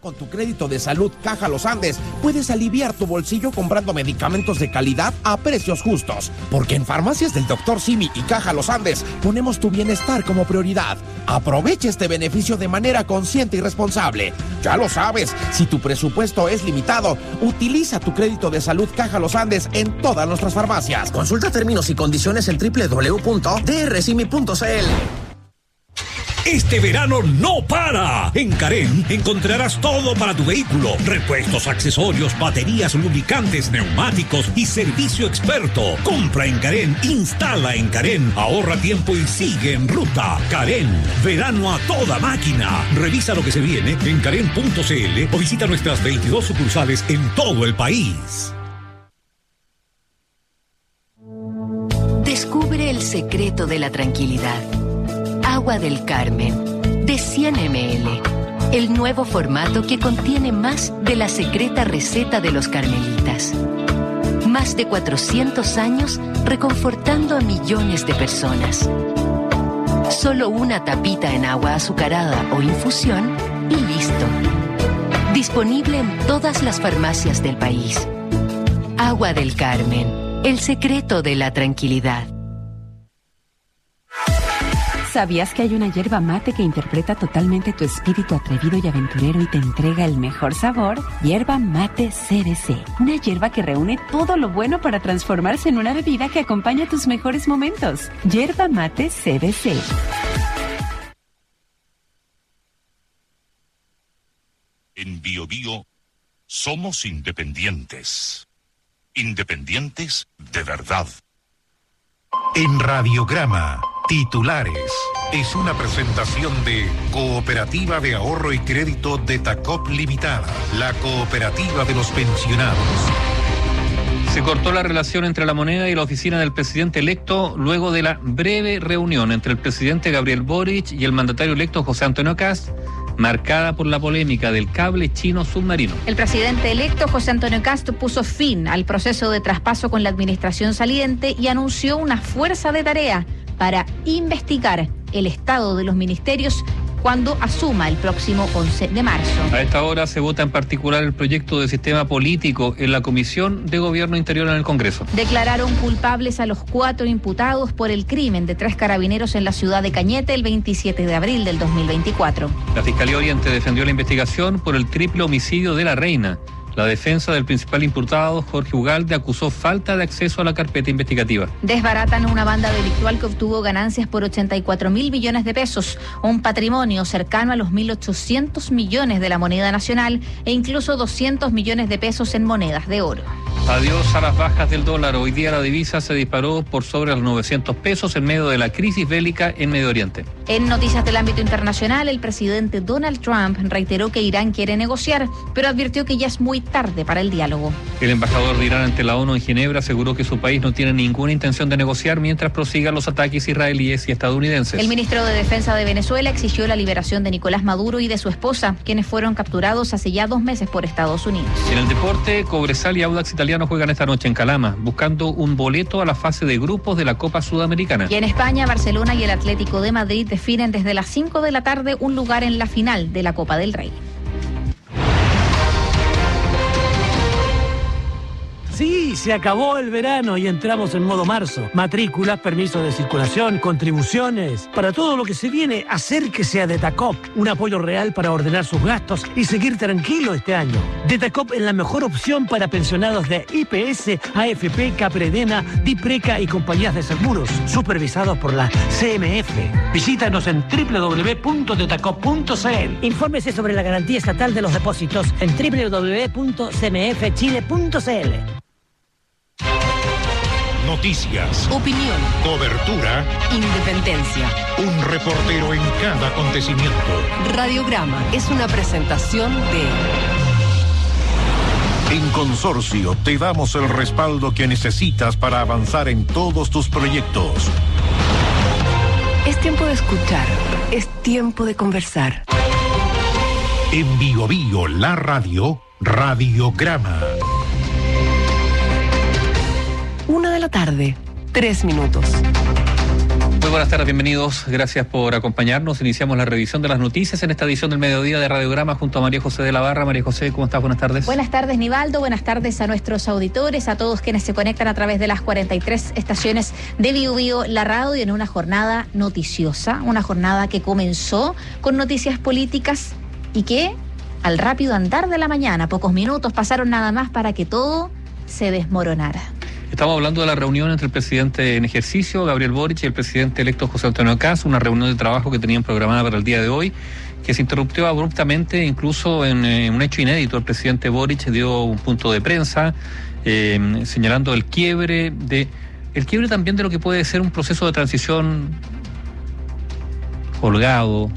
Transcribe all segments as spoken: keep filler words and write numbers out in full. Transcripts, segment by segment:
Con tu crédito de salud Caja Los Andes, puedes aliviar tu bolsillo comprando medicamentos de calidad a precios justos. Porque en Farmacias del doctor Simi y Caja Los Andes ponemos tu bienestar como prioridad. Aprovecha este beneficio de manera consciente y responsable. Ya lo sabes, si tu presupuesto es limitado, utiliza tu crédito de salud Caja Los Andes en todas nuestras farmacias. Consulta términos y condiciones en doble u doble u doble u punto d r simi punto c l. Este verano no para. En Carén encontrarás todo para tu vehículo: repuestos, accesorios, baterías, lubricantes, neumáticos y servicio experto. Compra en Carén, instala en Carén, ahorra tiempo y sigue en ruta. Carén, verano a toda máquina. Revisa lo que se viene en carén punto c l o visita nuestras veintidós sucursales en todo el país. Descubre el secreto de la tranquilidad. Agua del Carmen, de cien mililitros. El nuevo formato que contiene más de la secreta receta de los carmelitas. Más de cuatrocientos años reconfortando a millones de personas. Solo una tapita en agua azucarada o infusión y listo. Disponible en todas las farmacias del país. Agua del Carmen, el secreto de la tranquilidad. ¿Sabías que hay una yerba mate que interpreta totalmente tu espíritu atrevido y aventurero y te entrega el mejor sabor? Yerba Mate C B C. Una yerba que reúne todo lo bueno para transformarse en una bebida que acompaña tus mejores momentos. Yerba Mate C B C. En Bio Bio somos independientes. Independientes de verdad. En Radiograma, titulares. Es una presentación de Cooperativa de Ahorro y Crédito de Tacop Limitada, la cooperativa de los pensionados. Se cortó la relación entre la moneda y la oficina del presidente electo luego de la breve reunión entre el presidente Gabriel Boric y el mandatario electo José Antonio Kast, marcada por la polémica del cable chino submarino. El presidente electo José Antonio Kast puso fin al proceso de traspaso con la administración saliente y anunció una fuerza de tarea para investigar el estado de los ministerios cuando asuma el próximo once de marzo. A esta hora se vota en particular el proyecto de sistema político en la Comisión de Gobierno Interior en el Congreso. Declararon culpables a los cuatro imputados por el crimen de tres carabineros en la ciudad de Cañete el veintisiete de abril del dos mil veinticuatro. La Fiscalía Oriente defendió la investigación por el triple homicidio de la reina. La defensa del principal imputado, Jorge Ugalde, acusó falta de acceso a la carpeta investigativa. Desbaratan una banda delictual que obtuvo ganancias por ochenta y cuatro mil millones de pesos, un patrimonio cercano a los mil ochocientos millones de la moneda nacional e incluso doscientos millones de pesos en monedas de oro. Adiós a las bajas del dólar. Hoy día la divisa se disparó por sobre los novecientos pesos en medio de la crisis bélica en Medio Oriente. En noticias del ámbito internacional, el presidente Donald Trump reiteró que Irán quiere negociar, pero advirtió que ya es muy tarde para el diálogo. El embajador de Irán ante la ONU en Ginebra aseguró que su país no tiene ninguna intención de negociar mientras prosigan los ataques israelíes y estadounidenses. El ministro de Defensa de Venezuela exigió la liberación de Nicolás Maduro y de su esposa, quienes fueron capturados hace ya dos meses por Estados Unidos. En el deporte, Cobresal y Audax Italiano juegan esta noche en Calama, buscando un boleto a la fase de grupos de la Copa Sudamericana. Y en España, Barcelona y el Atlético de Madrid definen desde las cinco de la tarde un lugar en la final de la Copa del Rey. Sí, se acabó el verano y entramos en modo marzo. Matrículas, permisos de circulación, contribuciones. Para todo lo que se viene, acérquese a Detacop. Un apoyo real para ordenar sus gastos y seguir tranquilo este año. Detacop es la mejor opción para pensionados de I P S, A F P, Capredena, Dipreca y compañías de seguros, supervisados por la C M F. Visítanos en doble u doble u doble u punto detacop punto c l. Infórmese sobre la garantía estatal de los depósitos en doble u doble u doble u punto c m f chile punto c l. Noticias, opinión, cobertura, independencia. Un reportero en cada acontecimiento. Radiograma es una presentación de... En Consorcio te damos el respaldo que necesitas para avanzar en todos tus proyectos. Es tiempo de escuchar, es tiempo de conversar. En Bio Bio, la radio, Radiograma. Una de la tarde, tres minutos. Muy buenas tardes, bienvenidos. Gracias por acompañarnos. Iniciamos la revisión de las noticias en esta edición del mediodía de Radiograma junto a María José de la Barra. María José, ¿cómo estás? Buenas tardes. Buenas tardes, Nivaldo. Buenas tardes a nuestros auditores, a todos quienes se conectan a través de las cuarenta y tres estaciones de Bio Bio, la radio, y en una jornada noticiosa, una jornada que comenzó con noticias políticas y que, al rápido andar de la mañana, pocos minutos pasaron nada más para que todo se desmoronara. Estamos hablando de la reunión entre el presidente en ejercicio, Gabriel Boric, y el presidente electo José Antonio Kast, una reunión de trabajo que tenían programada para el día de hoy, que se interrumpió abruptamente, incluso en eh, un hecho inédito. El presidente Boric dio un punto de prensa eh, señalando el quiebre de el quiebre también de lo que puede ser un proceso de transición holgado,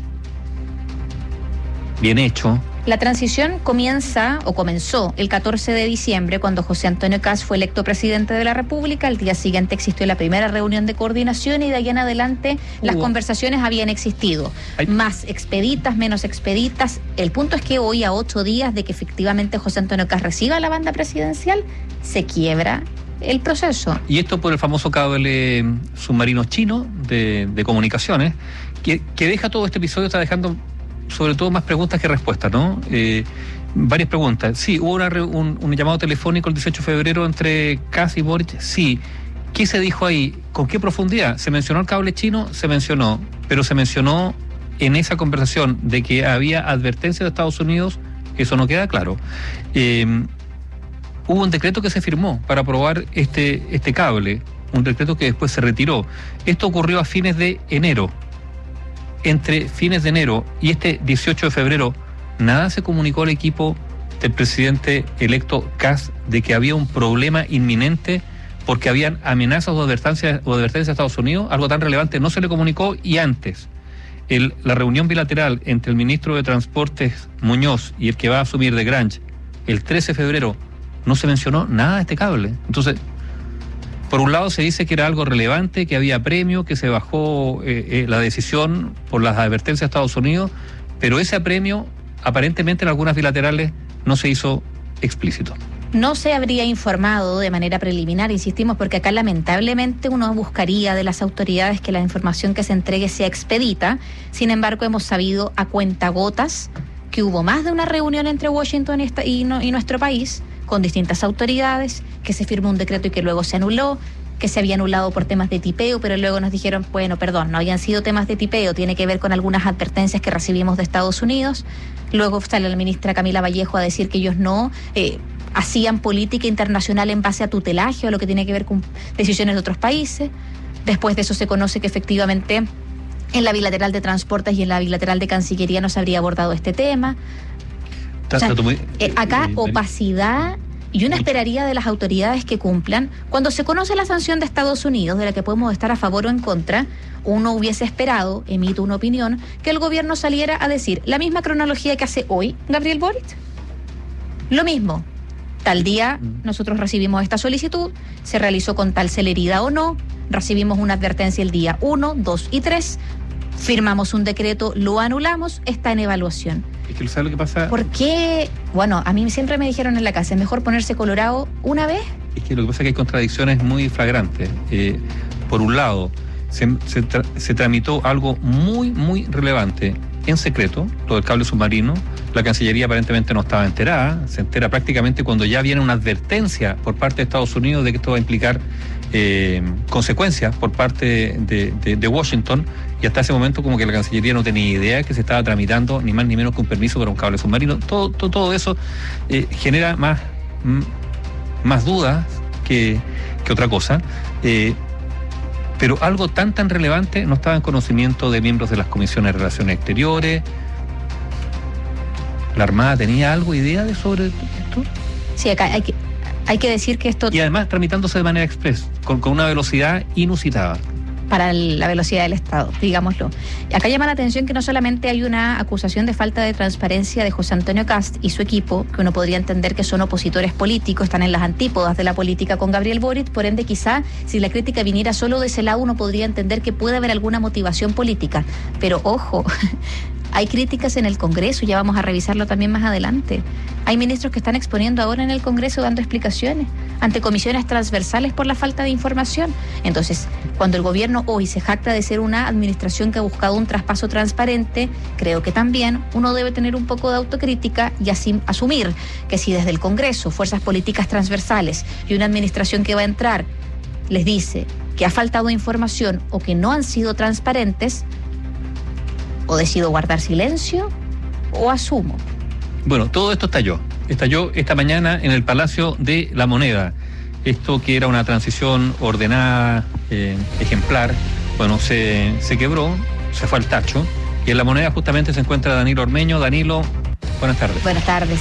bien hecho. La transición comienza o comenzó el catorce de diciembre cuando José Antonio Kast fue electo presidente de la República. El día siguiente existió la primera reunión de coordinación y de ahí en adelante uh. las conversaciones habían existido. Ay. Más expeditas, menos expeditas. El punto es que hoy, a ocho días de que efectivamente José Antonio Kast reciba la banda presidencial, se quiebra el proceso. Y esto por el famoso cable submarino chino de, de comunicaciones, que, que deja todo este episodio, está dejando sobre todo más preguntas que respuestas, ¿no? Eh, varias preguntas. Sí, hubo una, un, un llamado telefónico el dieciocho de febrero entre Kast y Boric. Sí. ¿Qué se dijo ahí? ¿Con qué profundidad? ¿Se mencionó el cable chino? Se mencionó, pero se mencionó en esa conversación de que había advertencia de Estados Unidos. Eso no queda claro. Eh, hubo un decreto que se firmó para aprobar este, este cable, un decreto que después se retiró. Esto ocurrió a fines de enero. Entre fines de enero y este dieciocho de febrero, nada se comunicó al equipo del presidente electo Kast de que había un problema inminente porque habían amenazas o advertencias, o advertencias a Estados Unidos. Algo tan relevante no se le comunicó. Y antes, el, la reunión bilateral entre el ministro de Transportes Muñoz y el que va a asumir de Grange, el trece de febrero, no se mencionó nada de este cable. Entonces, por un lado se dice que era algo relevante, que había premio, que se bajó eh, eh, la decisión por las advertencias de Estados Unidos, pero ese apremio aparentemente en algunas bilaterales no se hizo explícito. No se habría informado de manera preliminar, insistimos, porque acá lamentablemente uno buscaría de las autoridades que la información que se entregue sea expedita. Sin embargo, hemos sabido a cuentagotas que hubo más de una reunión entre Washington y, esta, y, no, y nuestro país, con distintas autoridades, que se firmó un decreto y que luego se anuló, que se había anulado por temas de tipeo, pero luego nos dijeron, bueno, perdón, no habían sido temas de tipeo, tiene que ver con algunas advertencias que recibimos de Estados Unidos. Luego sale la ministra Camila Vallejo a decir que ellos no eh, hacían política internacional en base a tutelaje o lo que tiene que ver con decisiones de otros países. Después de eso se conoce que efectivamente en la bilateral de transportes y en la bilateral de Cancillería no se habría abordado este tema. O sea, eh, acá opacidad, y uno esperaría de las autoridades que cumplan. Cuando se conoce la sanción de Estados Unidos, de la que podemos estar a favor o en contra, uno hubiese esperado, emito una opinión, que el gobierno saliera a decir la misma cronología que hace hoy Gabriel Boric. Lo mismo. Tal día nosotros recibimos esta solicitud, se realizó con tal celeridad o no, recibimos una advertencia el día uno, dos y tres, firmamos un decreto, lo anulamos, está en evaluación. Es que ¿sabes lo que pasa? ¿Por qué? Bueno, a mí siempre me dijeron en la casa, es mejor ponerse colorado una vez. Es que lo que pasa es que hay contradicciones muy flagrantes. Eh, por un lado, se, se, tra- se tramitó algo muy, muy relevante en secreto, lo del cable submarino. La Cancillería aparentemente no estaba enterada, se entera prácticamente cuando ya viene una advertencia por parte de Estados Unidos de que esto va a implicar eh, consecuencias por parte de, de, de Washington, y hasta ese momento como que la Cancillería no tenía idea que se estaba tramitando ni más ni menos que un permiso para un cable submarino. Todo, todo, todo eso eh, genera más, m- más dudas que, que otra cosa. Eh, pero algo tan tan relevante no estaba en conocimiento de miembros de las comisiones de Relaciones Exteriores. ¿La Armada tenía algo, idea de sobre esto? Sí, acá hay que, hay que decir que esto... Y además tramitándose de manera express, con, con una velocidad inusitada. Para la velocidad del Estado, digámoslo. Acá llama la atención que no solamente hay una acusación de falta de transparencia de José Antonio Kast y su equipo, que uno podría entender que son opositores políticos, están en las antípodas de la política con Gabriel Boric, por ende quizá si la crítica viniera solo de ese lado uno podría entender que puede haber alguna motivación política. Pero ojo, hay críticas en el Congreso, ya vamos a revisarlo también más adelante. Hay ministros que están exponiendo ahora en el Congreso dando explicaciones. ante comisiones transversales por la falta de información. Entonces, cuando el gobierno hoy se jacta de ser una administración que ha buscado un traspaso transparente, creo que también uno debe tener un poco de autocrítica y así asumir que si desde el Congreso, fuerzas políticas transversales y una administración que va a entrar les dice que ha faltado información o que no han sido transparentes, o decido guardar silencio o asumo. Bueno, todo esto estalló. Estalló esta mañana en el Palacio de la Moneda. Esto que era una transición ordenada, eh, ejemplar, bueno, se, se quebró, se fue al tacho. Y en la Moneda justamente se encuentra Danilo Ormeño. Danilo, buenas tardes. Buenas tardes.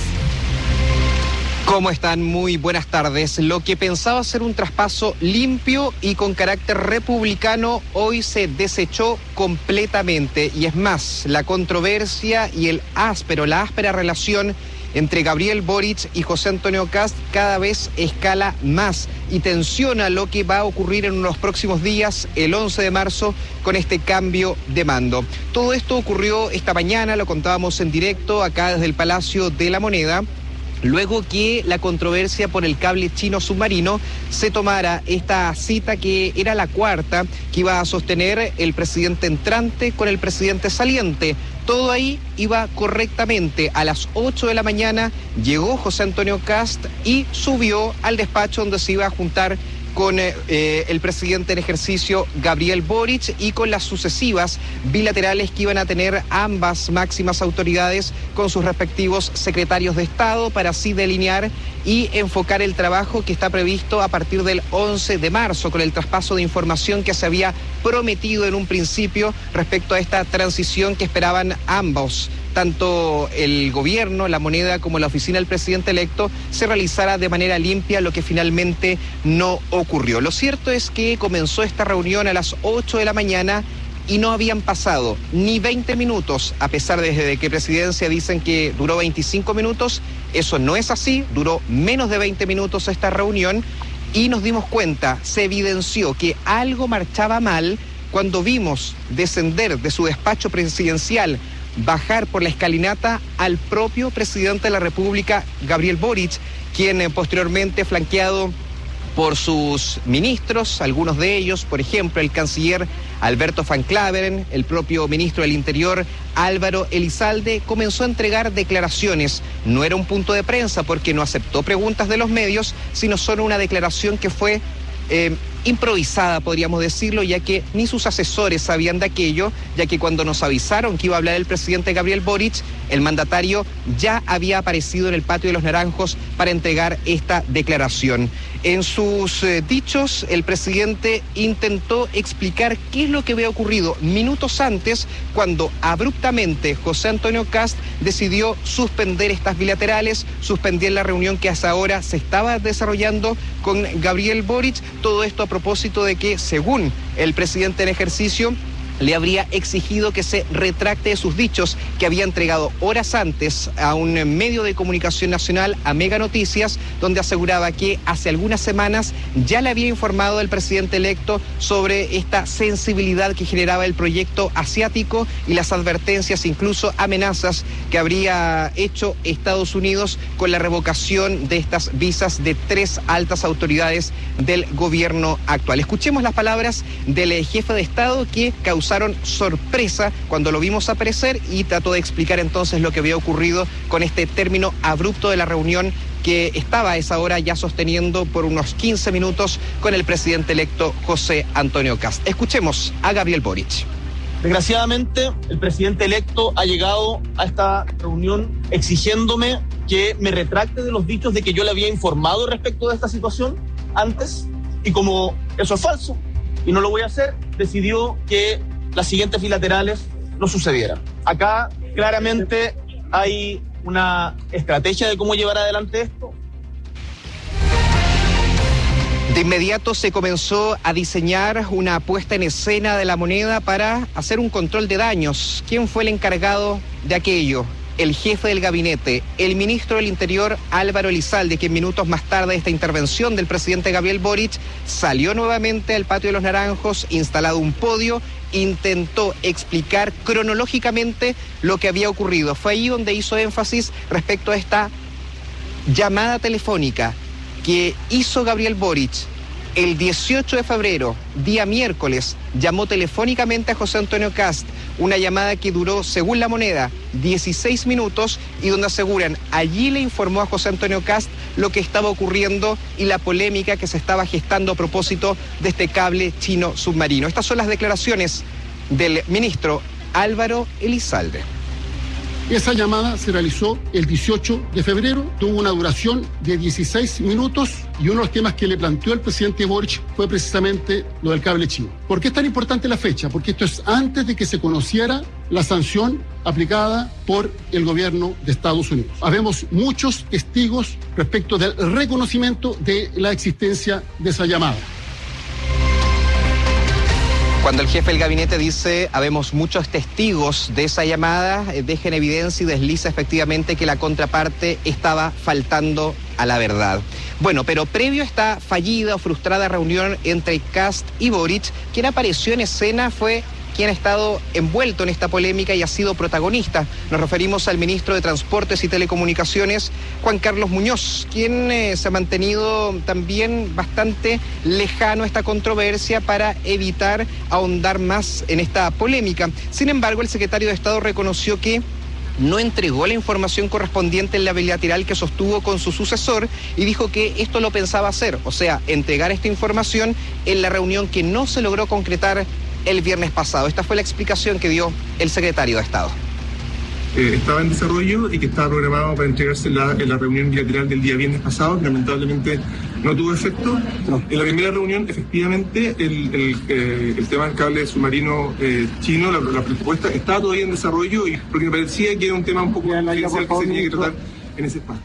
¿Cómo están? Muy buenas tardes. Lo que pensaba ser un traspaso limpio y con carácter republicano hoy se desechó completamente. Y es más, la controversia y el áspero, la áspera relación entre Gabriel Boric y José Antonio Kast cada vez escala más y tensiona lo que va a ocurrir en los próximos días, el once de marzo, con este cambio de mando. Todo esto ocurrió esta mañana, lo contábamos en directo acá desde el Palacio de la Moneda, luego que la controversia por el cable chino submarino se tomara esta cita que era la cuarta que iba a sostener el presidente entrante con el presidente saliente. Todo ahí iba correctamente. A las ocho de la mañana llegó José Antonio Kast y subió al despacho donde se iba a juntar con eh, el presidente en ejercicio Gabriel Boric y con las sucesivas bilaterales que iban a tener ambas máximas autoridades con sus respectivos secretarios de Estado para así delinear y enfocar el trabajo que está previsto a partir del once de marzo con el traspaso de información que se había prometido en un principio respecto a esta transición que esperaban ambos. Tanto el gobierno, la Moneda, como la oficina del presidente electo se realizara de manera limpia, lo que finalmente no ocurrió. Lo cierto es que comenzó esta reunión a las ocho de la mañana y no habían pasado ni veinte minutos, a pesar de desde que Presidencia dicen que duró veinticinco minutos, eso no es así, duró menos de veinte minutos esta reunión y nos dimos cuenta, se evidenció que algo marchaba mal cuando vimos descender de su despacho presidencial, bajar por la escalinata al propio presidente de la República, Gabriel Boric, quien eh, posteriormente flanqueado por sus ministros, algunos de ellos, por ejemplo, el canciller Alberto Van Claveren, el propio ministro del Interior, Álvaro Elizalde, comenzó a entregar declaraciones. No era un punto de prensa porque no aceptó preguntas de los medios, sino solo una declaración que fue eh, improvisada, podríamos decirlo, ya que ni sus asesores sabían de aquello, ya que cuando nos avisaron que iba a hablar el presidente Gabriel Boric, el mandatario ya había aparecido en el patio de los Naranjos para entregar esta declaración. En sus eh, dichos, el presidente intentó explicar qué es lo que había ocurrido minutos antes, cuando abruptamente José Antonio Kast decidió suspender estas bilaterales, suspender la reunión que hasta ahora se estaba desarrollando con Gabriel Boric, todo esto a propósito de que, según el presidente en ejercicio, le habría exigido que se retracte de sus dichos que había entregado horas antes a un medio de comunicación nacional, a Mega Noticias, donde aseguraba que hace algunas semanas ya le había informado al presidente electo sobre esta sensibilidad que generaba el proyecto asiático y las advertencias, incluso amenazas que habría hecho Estados Unidos con la revocación de estas visas de tres altas autoridades del gobierno actual. Escuchemos las palabras del jefe de Estado que causó sorpresa cuando lo vimos aparecer y trató de explicar entonces lo que había ocurrido con este término abrupto de la reunión que estaba a esa hora ya sosteniendo por unos quince minutos con el presidente electo José Antonio Kast. Escuchemos a Gabriel Boric. Desgraciadamente, el presidente electo ha llegado a esta reunión exigiéndome que me retracte de los dichos de que yo le había informado respecto de esta situación antes, y como eso es falso y no lo voy a hacer, decidió que las siguientes bilaterales no sucedieran. Acá claramente hay una estrategia de cómo llevar adelante esto. De inmediato se comenzó a diseñar una puesta en escena de la Moneda para hacer un control de daños. ¿Quién fue el encargado de aquello? El jefe del gabinete, el ministro del Interior, Álvaro Elizalde, que minutos más tarde de esta intervención del presidente Gabriel Boric salió nuevamente al patio de los Naranjos, instalado un podio, intentó explicar cronológicamente lo que había ocurrido. Fue ahí donde hizo énfasis respecto a esta llamada telefónica que hizo Gabriel Boric el dieciocho de febrero, día miércoles, llamó telefónicamente a José Antonio Kast, una llamada que duró, según La Moneda, dieciséis minutos y donde aseguran, allí le informó a José Antonio Kast lo que estaba ocurriendo y la polémica que se estaba gestando a propósito de este cable chino submarino. Estas son las declaraciones del ministro Álvaro Elizalde. Esa llamada se realizó el dieciocho de febrero, tuvo una duración de dieciséis minutos y uno de los temas que le planteó el presidente Boric fue precisamente lo del cable chino. ¿Por qué es tan importante la fecha? Porque esto es antes de que se conociera la sanción aplicada por el gobierno de Estados Unidos. Habemos muchos testigos respecto del reconocimiento de la existencia de esa llamada. Cuando el jefe del gabinete dice, habemos muchos testigos de esa llamada, deja en evidencia y desliza efectivamente que la contraparte estaba faltando a la verdad. Bueno, pero previo a esta fallida o frustrada reunión entre Kast y Boric, quien apareció en escena fue quien ha estado envuelto en esta polémica y ha sido protagonista. Nos referimos al ministro de Transportes y Telecomunicaciones, Juan Carlos Muñoz, quien eh, se ha mantenido también bastante lejano a esta controversia para evitar ahondar más en esta polémica. Sin embargo, el secretario de Estado reconoció que no entregó la información correspondiente en la bilateral que sostuvo con su sucesor y dijo que esto lo pensaba hacer, o sea, entregar esta información en la reunión que no se logró concretar el viernes pasado. Esta fue la explicación que dio el secretario de Estado. Eh, estaba en desarrollo y que estaba programado para entregarse en la, en la reunión bilateral del día viernes pasado, que lamentablemente no tuvo efecto. No. En la primera reunión, efectivamente, el, el, eh, el tema del cable submarino eh, chino, la, la propuesta, estaba todavía en desarrollo y porque me parecía que era un tema un poco confidencial que se tenía que tratar en ese espacio.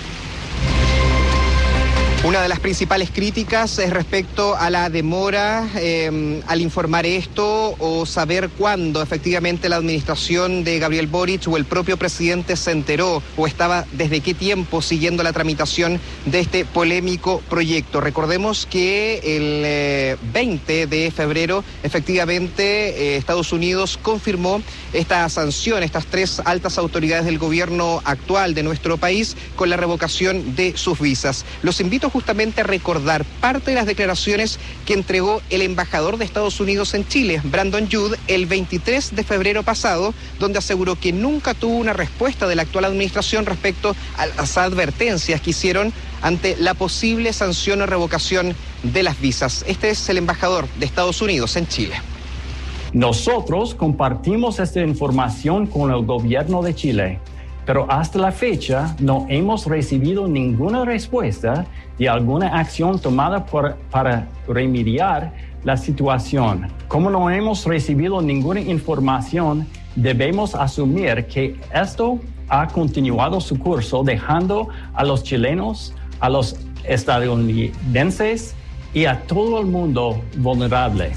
Una de las principales críticas es respecto a la demora eh, al informar esto o saber cuándo efectivamente la administración de Gabriel Boric o el propio presidente se enteró o estaba desde qué tiempo siguiendo la tramitación de este polémico proyecto. Recordemos que el eh, veinte de febrero efectivamente eh, Estados Unidos confirmó esta sanción, estas tres altas autoridades del gobierno actual de nuestro país con la revocación de sus visas. Los invito justamente a recordar parte de las declaraciones que entregó el embajador de Estados Unidos en Chile, Brandon Judd, el veintitrés de febrero pasado, donde aseguró que nunca tuvo una respuesta de la actual administración respecto a las advertencias que hicieron ante la posible sanción o revocación de las visas. Este es el embajador de Estados Unidos en Chile. Nosotros compartimos esta información con el gobierno de Chile, pero hasta la fecha no hemos recibido ninguna respuesta de alguna acción tomada por, para remediar la situación. Como no hemos recibido ninguna información, debemos asumir que esto ha continuado su curso, dejando a los chilenos, a los estadounidenses y a todo el mundo vulnerable.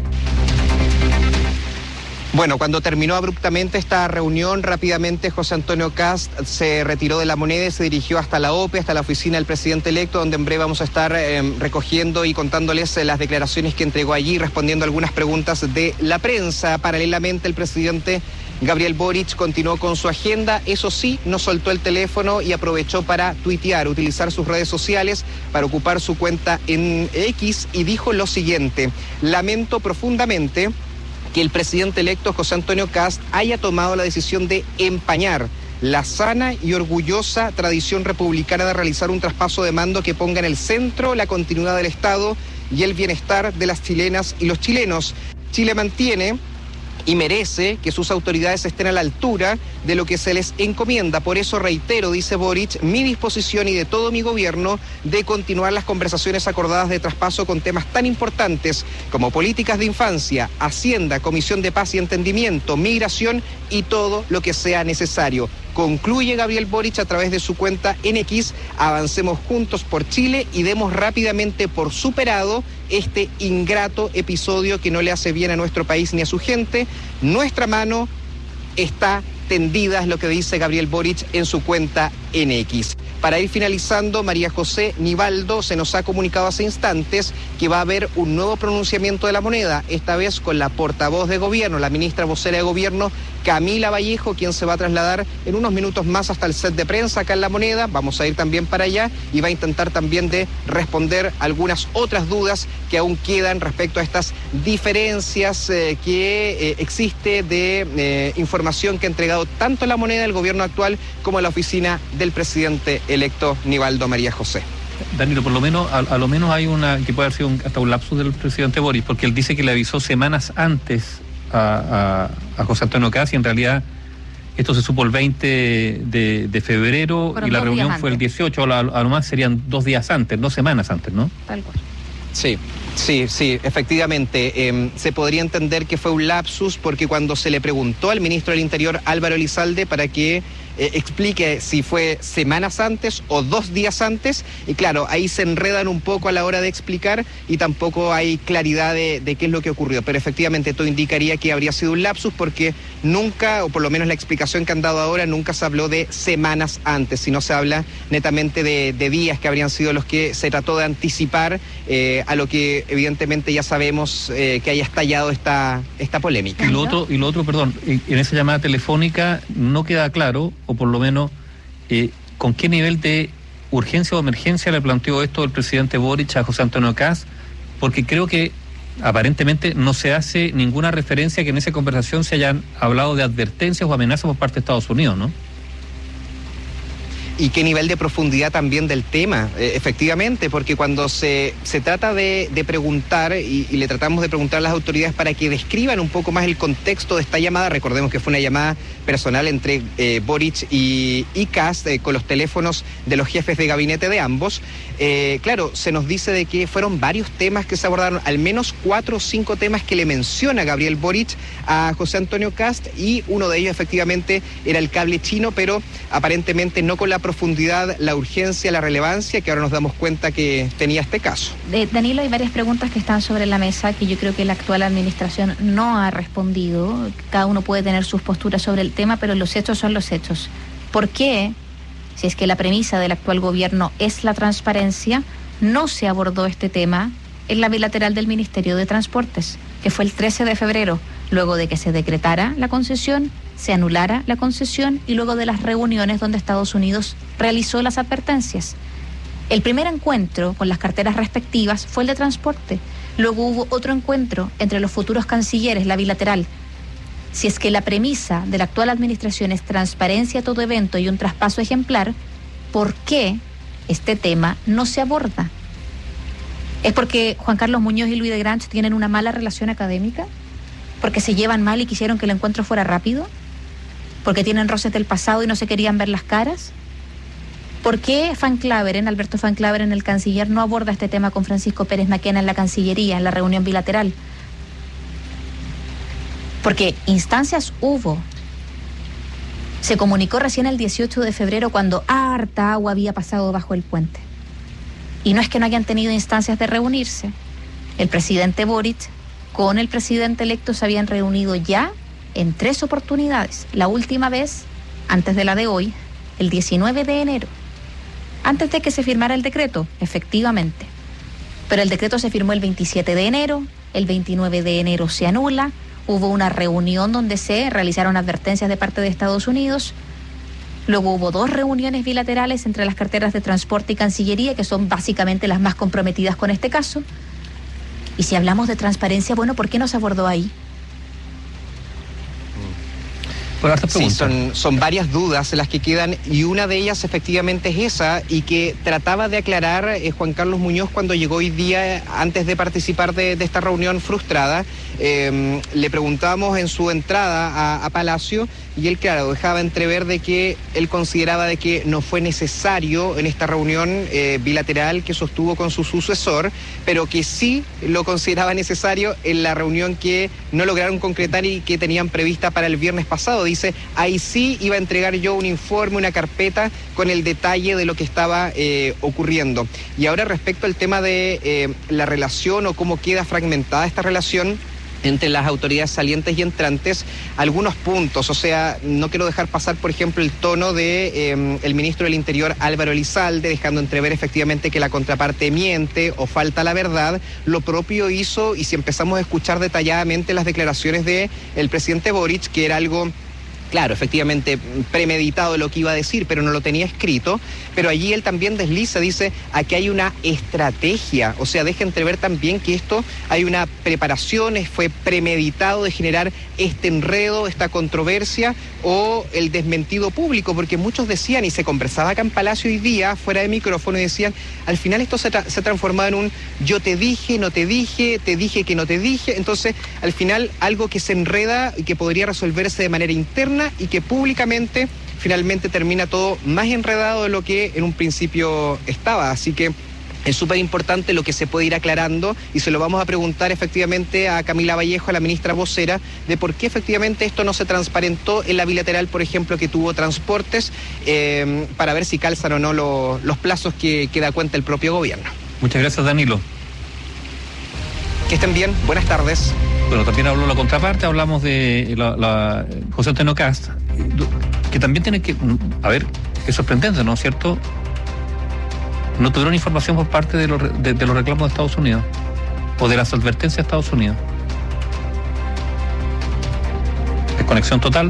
Bueno, cuando terminó abruptamente esta reunión, rápidamente José Antonio Kast se retiró de La Moneda y se dirigió hasta la O P E, hasta la oficina del presidente electo, donde en breve vamos a estar eh, recogiendo y contándoles eh, las declaraciones que entregó allí, respondiendo algunas preguntas de la prensa. Paralelamente, el presidente Gabriel Boric continuó con su agenda, eso sí, no soltó el teléfono y aprovechó para tuitear, utilizar sus redes sociales para ocupar su cuenta en X y dijo lo siguiente: lamento profundamente que el presidente electo José Antonio Kast haya tomado la decisión de empañar la sana y orgullosa tradición republicana de realizar un traspaso de mando que ponga en el centro la continuidad del Estado y el bienestar de las chilenas y los chilenos. Chile mantiene y merece que sus autoridades estén a la altura de lo que se les encomienda. Por eso reitero, dice Boric, mi disposición y de todo mi gobierno de continuar las conversaciones acordadas de traspaso con temas tan importantes como políticas de infancia, Hacienda, Comisión de Paz y Entendimiento, migración y todo lo que sea necesario. Concluye Gabriel Boric a través de su cuenta en X, avancemos juntos por Chile y demos rápidamente por superado este ingrato episodio que no le hace bien a nuestro país ni a su gente. Nuestra mano está tendida, es lo que dice Gabriel Boric en su cuenta en X. Para ir finalizando, María José Nivaldo se nos ha comunicado hace instantes que va a haber un nuevo pronunciamiento de la moneda, esta vez con la portavoz de gobierno, la ministra vocera de gobierno, Camila Vallejo, quien se va a trasladar en unos minutos más hasta el set de prensa acá en La Moneda. Vamos a ir también para allá y va a intentar también de responder algunas otras dudas que aún quedan respecto a estas diferencias eh, que eh, existe de eh, información que ha entregado tanto La Moneda, el gobierno actual, como la oficina del presidente electo Nivaldo María José. Danilo, por lo menos, a, a lo menos hay una, que puede haber sido un, hasta un lapsus del presidente Boric, porque él dice que le avisó semanas antes a, a, a José Antonio Kast, y en realidad esto se supo el veinte de febrero. Fueron y la reunión fue el dieciocho, a, a lo más serían dos días antes, dos semanas antes, ¿no? Tal cual. Sí, sí, sí, efectivamente. Eh, se podría entender que fue un lapsus porque cuando se le preguntó al ministro del Interior, Álvaro Elizalde, para que eh, explique si fue semanas antes o dos días antes, y claro, ahí se enredan un poco a la hora de explicar y tampoco hay claridad de, de qué es lo que ocurrió. Pero efectivamente todo indicaría que habría sido un lapsus porque nunca, o por lo menos la explicación que han dado ahora, nunca se habló de semanas antes, sino se habla netamente de, de días que habrían sido los que se trató de anticipar eh, a lo que evidentemente ya sabemos eh, que haya estallado esta, esta polémica. Y lo otro, y lo otro, perdón, en esa llamada telefónica no queda claro, o por lo menos, eh, con qué nivel de urgencia o emergencia le planteó esto el presidente Boric a José Antonio Kast, porque creo que aparentemente no se hace ninguna referencia a que en esa conversación se hayan hablado de advertencias o amenazas por parte de Estados Unidos, ¿no? Y qué nivel de profundidad también del tema, eh, efectivamente, porque cuando se, se trata de, de preguntar, y, y le tratamos de preguntar a las autoridades para que describan un poco más el contexto de esta llamada, recordemos que fue una llamada personal entre eh, Boric y, y Kast, eh, con los teléfonos de los jefes de gabinete de ambos. Eh, claro, se nos dice de que fueron varios temas que se abordaron, al menos cuatro o cinco temas que le menciona Gabriel Boric a José Antonio Kast, y uno de ellos efectivamente era el cable chino, pero aparentemente no con la profundidad, la urgencia, la relevancia que ahora nos damos cuenta que tenía este caso. De, Danilo, hay varias preguntas que están sobre la mesa que yo creo que la actual administración no ha respondido. Cada uno puede tener sus posturas sobre el tema, pero los hechos son los hechos. ¿Por qué, si es que la premisa del actual gobierno es la transparencia, no se abordó este tema en la bilateral del Ministerio de Transportes, que fue el trece de febrero, luego de que se decretara la concesión, se anulara la concesión y luego de las reuniones donde Estados Unidos realizó las advertencias? El primer encuentro con las carteras respectivas fue el de transporte. Luego hubo otro encuentro entre los futuros cancilleres, la bilateral. Si es que la premisa de la actual administración es transparencia a todo evento y un traspaso ejemplar, ¿por qué este tema no se aborda? ¿Es porque Juan Carlos Muñoz y Luis de Grange tienen una mala relación académica? ¿Porque se llevan mal y quisieron que el encuentro fuera rápido? ¿Porque tienen roces del pasado y no se querían ver las caras? ¿Por qué Van Claveren, Alberto Van Claveren, el canciller, no aborda este tema con Francisco Pérez Maquena en la Cancillería, en la reunión bilateral? Porque instancias hubo. Se comunicó recién el dieciocho de febrero cuando harta agua había pasado bajo el puente. Y no es que no hayan tenido instancias de reunirse. El presidente Boric con el presidente electo se habían reunido ya en tres oportunidades. La última vez, antes de la de hoy, el diecinueve de enero. Antes de que se firmara el decreto, efectivamente. Pero el decreto se firmó el veintisiete de enero, el veintinueve de enero se anula, hubo una reunión donde se realizaron advertencias de parte de Estados Unidos, luego hubo dos reuniones bilaterales entre las carteras de Transporte y Cancillería, que son básicamente las más comprometidas con este caso. Y si hablamos de transparencia, bueno, ¿por qué no se abordó ahí? Sí, son, son varias dudas las que quedan y una de ellas efectivamente es esa y que trataba de aclarar eh, Juan Carlos Muñoz cuando llegó hoy día antes de participar de, de esta reunión frustrada. Eh, le preguntábamos en su entrada a, a Palacio y él, claro, dejaba entrever de que él consideraba de que no fue necesario en esta reunión eh, bilateral que sostuvo con su sucesor, pero que sí lo consideraba necesario en la reunión que no lograron concretar y que tenían prevista para el viernes pasado. Dice, ahí sí iba a entregar yo un informe, una carpeta con el detalle de lo que estaba eh, ocurriendo. Y ahora respecto al tema de eh, la relación o cómo queda fragmentada esta relación, entre las autoridades salientes y entrantes algunos puntos. O sea, no quiero dejar pasar, por ejemplo, el tono de eh, el ministro del Interior, Álvaro Elizalde, dejando entrever efectivamente que la contraparte miente o falta la verdad. Lo propio hizo, y si empezamos a escuchar detalladamente las declaraciones de el presidente Boric, que era algo... Claro, efectivamente premeditado lo que iba a decir, pero no lo tenía escrito. Pero allí él también desliza, dice, aquí hay una estrategia. O sea, deja entrever también que esto hay una preparación, fue premeditado de generar este enredo, esta controversia o el desmentido público, porque muchos decían, y se conversaba acá en Palacio hoy día, fuera de micrófono, y decían, al final esto se, tra- se ha transformado en un yo te dije, no te dije, te dije que no te dije. Entonces, al final, algo que se enreda y que podría resolverse de manera interna, y que públicamente finalmente termina todo más enredado de lo que en un principio estaba. Así que es súper importante lo que se puede ir aclarando, y se lo vamos a preguntar efectivamente a Camila Vallejo, a la ministra vocera, de por qué efectivamente esto no se transparentó en la bilateral, por ejemplo, que tuvo Transportes, eh, para ver si calzan o no lo, los plazos que, que da cuenta el propio gobierno. Muchas gracias, Danilo. Que estén bien, buenas tardes. Bueno, también habló la contraparte, hablamos de la, la José Antonio Kast, que también tiene que, a ver, es sorprendente, ¿no es cierto? No tuvieron información por parte de los, de, de los reclamos de Estados Unidos o de las advertencias de Estados Unidos. Desconexión total.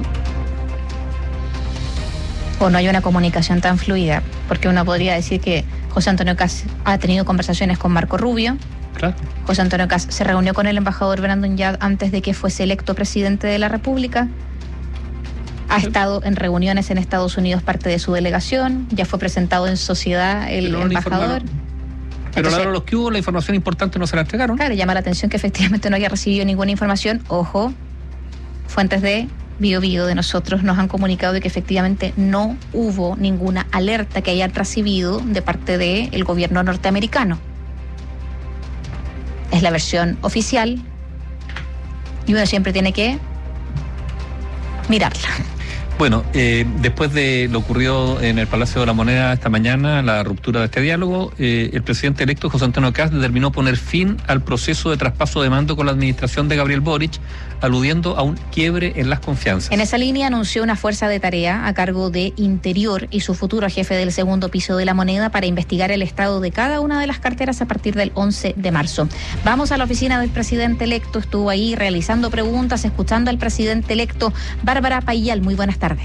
O no hay una comunicación tan fluida, porque uno podría decir que José Antonio Kast ha tenido conversaciones con Marco Rubio. Claro. José Antonio Kast se reunió con el embajador Brandon Yard antes de que fuese electo presidente de la República. Ha sí. estado en reuniones en Estados Unidos, parte de su delegación. Ya fue presentado en sociedad el Pero embajador. No Pero Entonces, los que hubo, la información importante no se la entregaron. Claro, llama la atención que efectivamente no haya recibido ninguna información. Ojo, fuentes de Bio Bio de nosotros nos han comunicado de que efectivamente no hubo ninguna alerta que hayan recibido de parte del gobierno norteamericano. Es la versión oficial y uno siempre tiene que mirarla. Bueno, eh, después de lo ocurrido en el Palacio de la Moneda esta mañana, la ruptura de este diálogo, eh, el presidente electo José Antonio Kast determinó poner fin al proceso de traspaso de mando con la administración de Gabriel Boric, aludiendo a un quiebre en las confianzas. En esa línea anunció una fuerza de tarea a cargo de Interior y su futuro jefe del segundo piso de la Moneda para investigar el estado de cada una de las carteras a partir del once de marzo. Vamos a la oficina del presidente electo, estuvo ahí realizando preguntas, escuchando al presidente electo. Bárbara Payal, muy buenas tardes.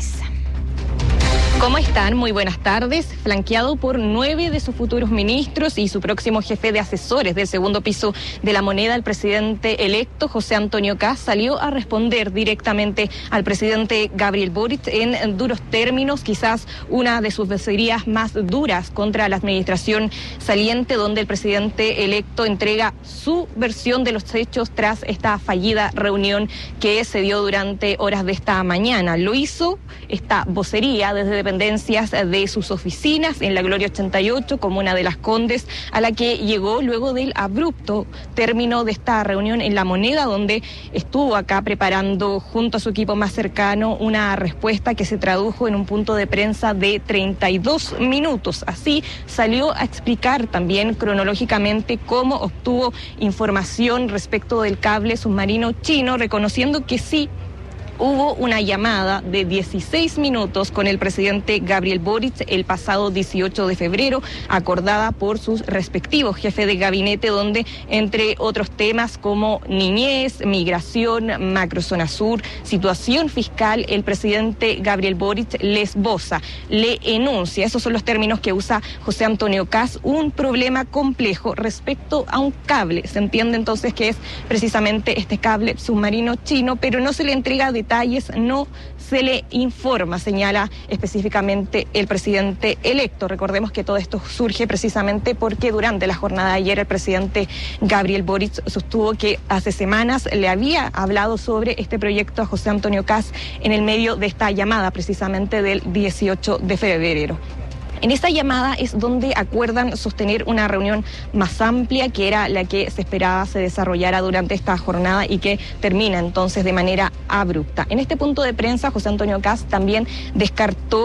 ¿Cómo están? Muy buenas tardes. Flanqueado por nueve de sus futuros ministros y su próximo jefe de asesores del segundo piso de la Moneda, el presidente electo José Antonio Kast salió a responder directamente al presidente Gabriel Boric en duros términos, quizás una de sus vocerías más duras contra la administración saliente, donde el presidente electo entrega su versión de los hechos tras esta fallida reunión que se dio durante horas de esta mañana. Lo hizo esta vocería desde dependencias de sus oficinas en la Gloria ochenta y ocho, comuna de Las Condes, a la que llegó luego del abrupto término de esta reunión en La Moneda, donde estuvo acá preparando junto a su equipo más cercano una respuesta que se tradujo en un punto de prensa de treinta y dos minutos. Así salió a explicar también cronológicamente cómo obtuvo información respecto del cable submarino chino, reconociendo que sí hubo una llamada de dieciséis minutos con el presidente Gabriel Boric el pasado dieciocho de febrero, acordada por sus respectivos jefes de gabinete, donde entre otros temas como niñez, migración, macrozona sur, situación fiscal, el presidente Gabriel Boric le esboza, le enuncia, esos son los términos que usa José Antonio Kast, un problema complejo respecto a un cable. Se entiende entonces que es precisamente este cable submarino chino, pero no se le entrega detalles, no se le informa, señala específicamente el presidente electo. Recordemos que todo esto surge precisamente porque durante la jornada de ayer el presidente Gabriel Boric sostuvo que hace semanas le había hablado sobre este proyecto a José Antonio Kast en el medio de esta llamada precisamente del dieciocho de febrero. En esa llamada es donde acuerdan sostener una reunión más amplia, que era la que se esperaba se desarrollara durante esta jornada y que termina entonces de manera abrupta. En este punto de prensa, José Antonio Kast también descartó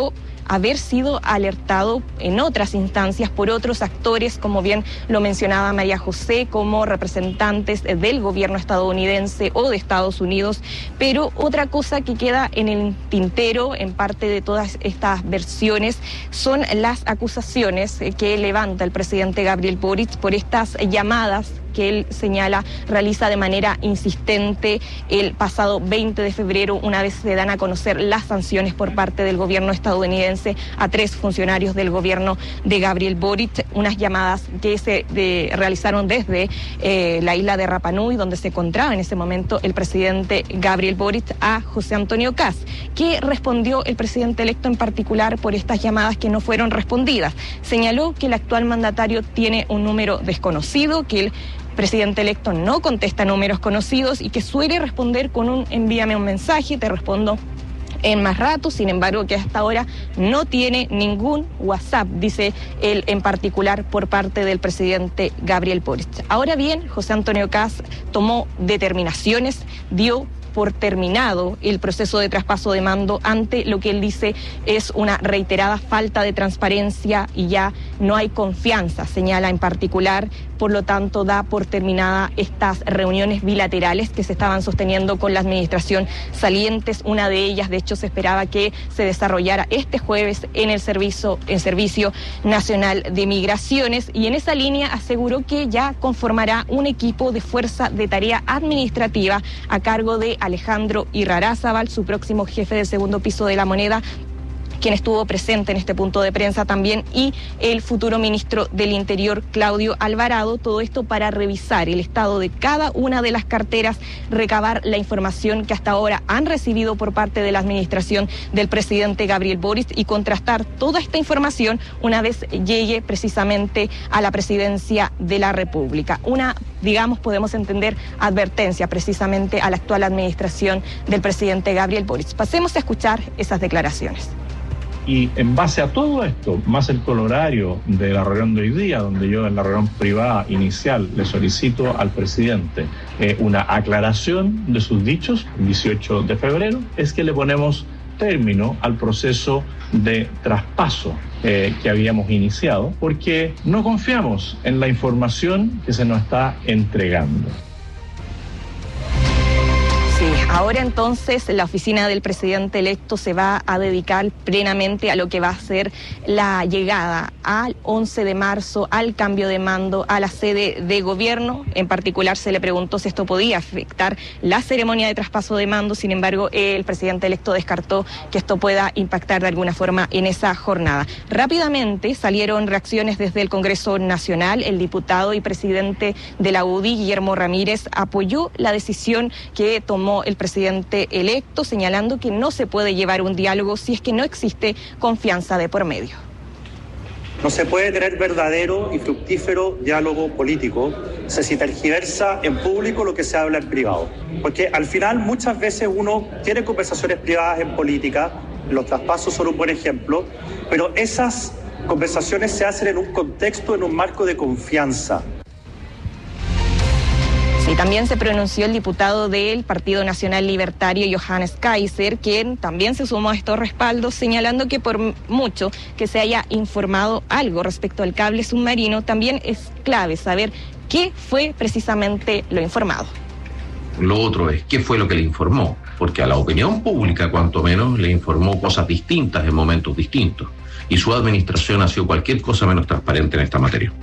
haber sido alertado en otras instancias por otros actores, como bien lo mencionaba María José, como representantes del gobierno estadounidense o de Estados Unidos. Pero otra cosa que queda en el tintero, en parte de todas estas versiones, son las acusaciones que levanta el presidente Gabriel Boric por estas llamadas que él señala realiza de manera insistente el pasado veinte de febrero, una vez se dan a conocer las sanciones por parte del gobierno estadounidense a tres funcionarios del gobierno de Gabriel Boric, unas llamadas que se de, realizaron desde eh, la isla de Rapa Nui, donde se encontraba en ese momento el presidente Gabriel Boric, a José Antonio Kast. ¿Qué respondió el presidente electo en particular por estas llamadas que no fueron respondidas? Señaló que el actual mandatario tiene un número desconocido, que el presidente electo no contesta números conocidos y que suele responder con un envíame un mensaje, te respondo en más rato. Sin embargo, que hasta ahora no tiene ningún WhatsApp, dice él en particular, por parte del presidente Gabriel Boric. Ahora bien, José Antonio Kast tomó determinaciones, dio por terminado el proceso de traspaso de mando ante lo que él dice es una reiterada falta de transparencia y ya no hay confianza, señala en particular. Por lo tanto, da por terminada estas reuniones bilaterales que se estaban sosteniendo con la administración salientes. Una de ellas, de hecho, se esperaba que se desarrollara este jueves en el servicio, en Servicio Nacional de Migraciones, y en esa línea aseguró que ya conformará un equipo de fuerza de tarea administrativa a cargo de Alejandro Irrarázaval, su próximo jefe del segundo piso de La Moneda, quien estuvo presente en este punto de prensa también, y el futuro ministro del Interior, Claudio Alvarado. Todo esto para revisar el estado de cada una de las carteras, recabar la información que hasta ahora han recibido por parte de la administración del presidente Gabriel Boric y contrastar toda esta información una vez llegue precisamente a la presidencia de la República. Una, digamos, podemos entender, advertencia precisamente a la actual administración del presidente Gabriel Boric. Pasemos a escuchar esas declaraciones. Y en base a todo esto, más el colorario de la reunión de hoy día, donde yo en la reunión privada inicial le solicito al presidente eh, una aclaración de sus dichos, el dieciocho de febrero, es que le ponemos término al proceso de traspaso eh, que habíamos iniciado, porque no confiamos en la información que se nos está entregando. Ahora entonces la oficina del presidente electo se va a dedicar plenamente a lo que va a ser la llegada al once de marzo, al cambio de mando, a la sede de gobierno. En particular se le preguntó si esto podía afectar la ceremonia de traspaso de mando. Sin embargo, el presidente electo descartó que esto pueda impactar de alguna forma en esa jornada. Rápidamente salieron reacciones desde el Congreso Nacional. El diputado y presidente de la U D I, Guillermo Ramírez, apoyó la decisión que tomó el presidente electo, señalando que no se puede llevar un diálogo si es que no existe confianza de por medio. No se puede tener verdadero y fructífero diálogo político si se tergiversa en público lo que se habla en privado. Porque al final muchas veces uno tiene conversaciones privadas en política, los traspasos son un buen ejemplo, pero esas conversaciones se hacen en un contexto, en un marco de confianza. Sí, también se pronunció el diputado del Partido Nacional Libertario, Johannes Kaiser, quien también se sumó a estos respaldos, señalando que por mucho que se haya informado algo respecto al cable submarino, también es clave saber qué fue precisamente lo informado. Lo otro es qué fue lo que le informó, porque a la opinión pública, cuanto menos, le informó cosas distintas en momentos distintos, y su administración ha sido cualquier cosa menos transparente en esta materia.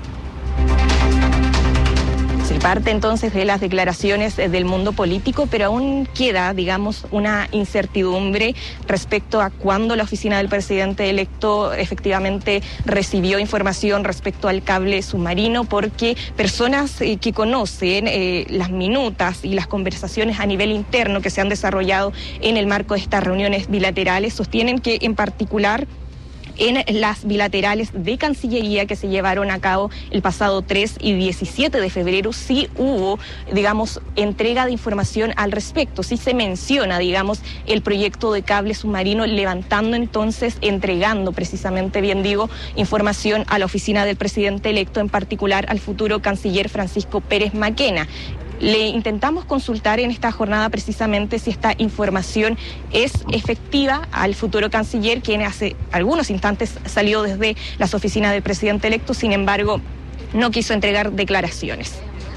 Se parte entonces de las declaraciones del mundo político, pero aún queda, digamos, una incertidumbre respecto a cuándo la oficina del presidente electo efectivamente recibió información respecto al cable submarino, porque personas eh, que conocen eh, las minutas y las conversaciones a nivel interno que se han desarrollado en el marco de estas reuniones bilaterales sostienen que en particular en las bilaterales de Cancillería que se llevaron a cabo el pasado tres y diecisiete de febrero, sí hubo, digamos, entrega de información al respecto, sí se menciona, digamos, el proyecto de cable submarino, levantando entonces, entregando precisamente, bien digo, información a la oficina del presidente electo, en particular al futuro canciller Francisco Pérez Maquena. Le intentamos consultar en esta jornada precisamente si esta información es efectiva al futuro canciller, quien hace algunos instantes salió desde las oficinas del presidente electo, sin embargo, no quiso entregar declaraciones.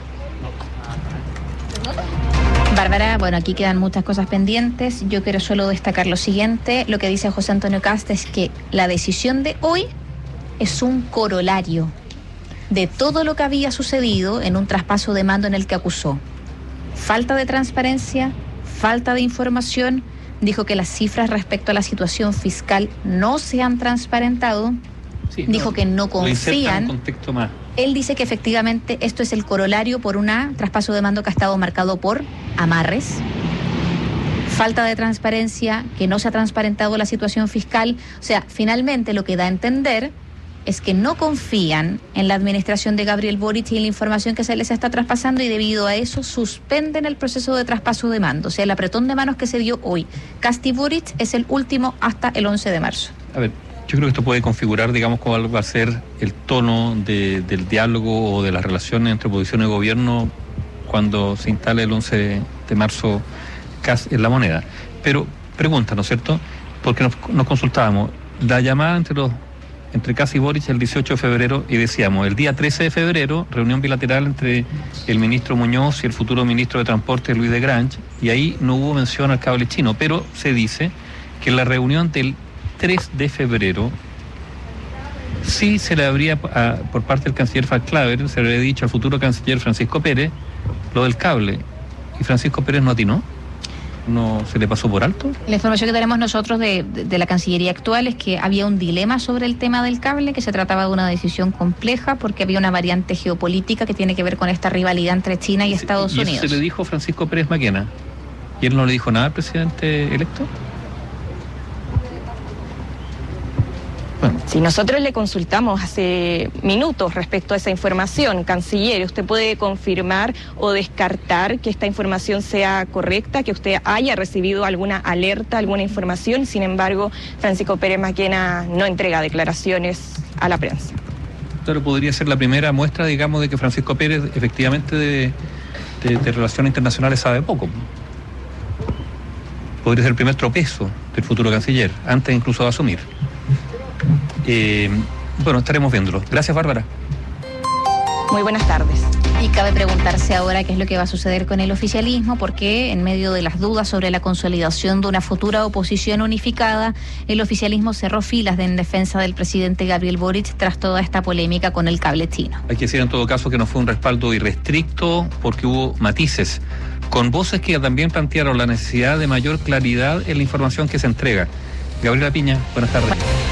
Bárbara, bueno, aquí quedan muchas cosas pendientes. Yo quiero solo destacar lo siguiente. Lo que dice José Antonio Kast es que la decisión de hoy es un corolario de todo lo que había sucedido en un traspaso de mando en el que acusó falta de transparencia, falta de información. Dijo que las cifras respecto a la situación fiscal no se han transparentado. Sí, dijo no, que no confían. Un contexto más. Él dice que efectivamente esto es el corolario por un traspaso de mando que ha estado marcado por amarres, falta de transparencia, que no se ha transparentado la situación fiscal. O sea, finalmente lo que da a entender es que no confían en la administración de Gabriel Boric y en la información que se les está traspasando, y debido a eso suspenden el proceso de traspaso de mando. O sea, el apretón de manos que se dio hoy Kast y Boric es el último hasta el once de marzo. A ver, yo creo que esto puede configurar, digamos, cuál va a ser el tono de, del diálogo o de las relaciones entre oposición y gobierno cuando se instale el once de marzo Kast en La Moneda. Pero pregunta, ¿no es cierto? Porque nos, nos consultábamos la llamada entre los entre Kast y Boric el dieciocho de febrero, y decíamos, el día trece de febrero, reunión bilateral entre el ministro Muñoz y el futuro ministro de Transporte, Luis de Grange, y ahí no hubo mención al cable chino, pero se dice que en la reunión del tres de febrero sí se le habría, a, por parte del canciller Falklaver, se le habría dicho al futuro canciller Francisco Pérez lo del cable, y Francisco Pérez no atinó. ¿No se le pasó por alto? La información que tenemos nosotros de, de, de la Cancillería actual es que había un dilema sobre el tema del cable, que se trataba de una decisión compleja porque había una variante geopolítica que tiene que ver con esta rivalidad entre China y Estados ¿Y Unidos. ¿Y eso se le dijo Francisco Pérez Maquena? ¿Y él no le dijo nada al presidente electo? Bueno. Si nosotros le consultamos hace minutos respecto a esa información, canciller, ¿usted puede confirmar o descartar que esta información sea correcta, que usted haya recibido alguna alerta, alguna información? Sin embargo, Francisco Pérez Maquena no entrega declaraciones a la prensa. Claro, podría ser la primera muestra, digamos, de que Francisco Pérez efectivamente de, de, de relaciones internacionales sabe poco. Podría ser el primer tropezo del futuro canciller, antes incluso de asumir. Eh, bueno, estaremos viéndolo. Gracias, Bárbara. Muy buenas tardes. Y cabe preguntarse ahora qué es lo que va a suceder con el oficialismo, porque en medio de las dudas sobre la consolidación de una futura oposición unificada, el oficialismo cerró filas de en defensa del presidente Gabriel Boric tras toda esta polémica con el cable chino. Hay que decir en todo caso que no fue un respaldo irrestricto porque hubo matices, con voces que también plantearon la necesidad de mayor claridad en la información que se entrega. Gabriela Piña, buenas tardes.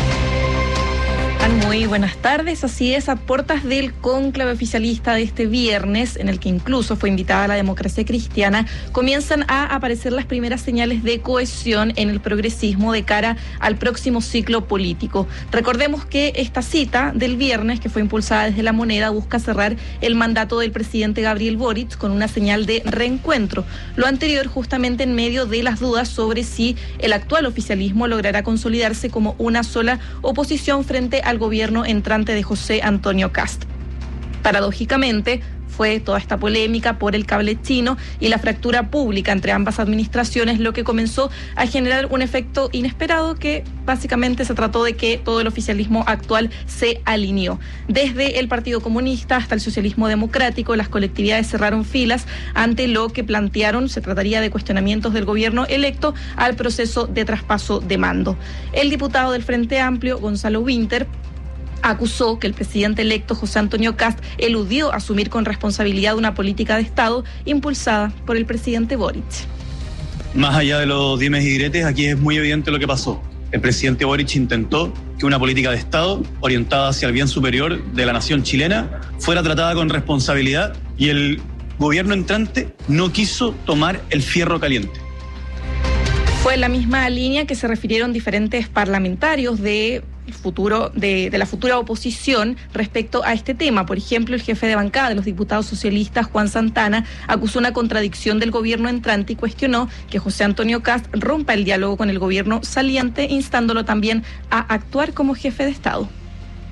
Muy buenas tardes, así es, a puertas del cónclave oficialista de este viernes, en el que incluso fue invitada la democracia cristiana, comienzan a aparecer las primeras señales de cohesión en el progresismo de cara al próximo ciclo político. Recordemos que esta cita del viernes, que fue impulsada desde La Moneda, busca cerrar el mandato del presidente Gabriel Boric con una señal de reencuentro. Lo anterior justamente en medio de las dudas sobre si el actual oficialismo logrará consolidarse como una sola oposición frente al gobierno entrante de José Antonio Kast. Paradójicamente, fue toda esta polémica por el cable chino y la fractura pública entre ambas administraciones lo que comenzó a generar un efecto inesperado, que básicamente se trató de que todo el oficialismo actual se alineó. Desde el Partido Comunista hasta el Socialismo Democrático, las colectividades cerraron filas ante lo que plantearon se trataría de cuestionamientos del gobierno electo al proceso de traspaso de mando. El diputado del Frente Amplio, Gonzalo Winter, acusó que el presidente electo José Antonio Kast eludió asumir con responsabilidad una política de Estado impulsada por el presidente Boric. Más allá de los dimes y diretes, aquí es muy evidente lo que pasó. El presidente Boric intentó que una política de Estado orientada hacia el bien superior de la nación chilena fuera tratada con responsabilidad, y el gobierno entrante no quiso tomar el fierro caliente. Fue en la misma línea que se refirieron diferentes parlamentarios de el futuro de, de la futura oposición respecto a este tema. Por ejemplo, el jefe de bancada de los diputados socialistas, Juan Santana, acusó una contradicción del gobierno entrante y cuestionó que José Antonio Kast rompa el diálogo con el gobierno saliente, instándolo también a actuar como jefe de Estado.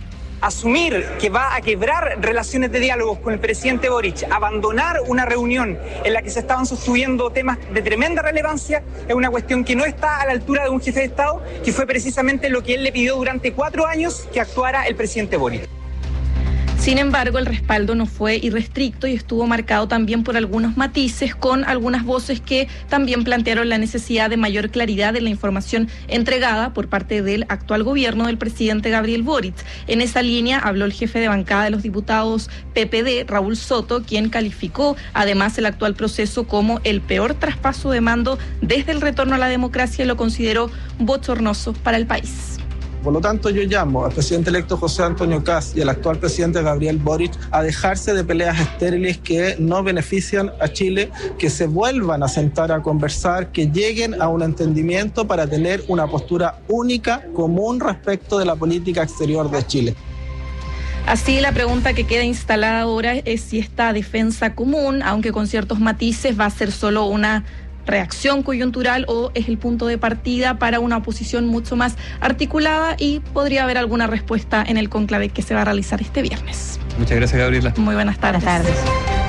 asumir que va a quebrar relaciones de diálogo con el presidente Boric, abandonar una reunión en la que se estaban sustituyendo temas de tremenda relevancia, es una cuestión que no está a la altura de un jefe de Estado, que fue precisamente lo que él le pidió durante cuatro años que actuara el presidente Boric. Sin embargo, el respaldo no fue irrestricto y estuvo marcado también por algunos matices, con algunas voces que también plantearon la necesidad de mayor claridad en la información entregada por parte del actual gobierno del presidente Gabriel Boric. En esa línea habló el jefe de bancada de los diputados P P D, Raúl Soto, quien calificó además el actual proceso como el peor traspaso de mando desde el retorno a la democracia y lo consideró bochornoso para el país. Por lo tanto, yo llamo al presidente electo José Antonio Kast y al actual presidente Gabriel Boric a dejarse de peleas estériles que no benefician a Chile, que se vuelvan a sentar a conversar, que lleguen a un entendimiento para tener una postura única, común respecto de la política exterior de Chile. Así, la pregunta que queda instalada ahora es si esta defensa común, aunque con ciertos matices, va a ser solo una reacción coyuntural o es el punto de partida para una oposición mucho más articulada, y podría haber alguna respuesta en el cónclave que se va a realizar este viernes. Muchas gracias, Gabriela. Muy buenas tardes. Buenas tardes.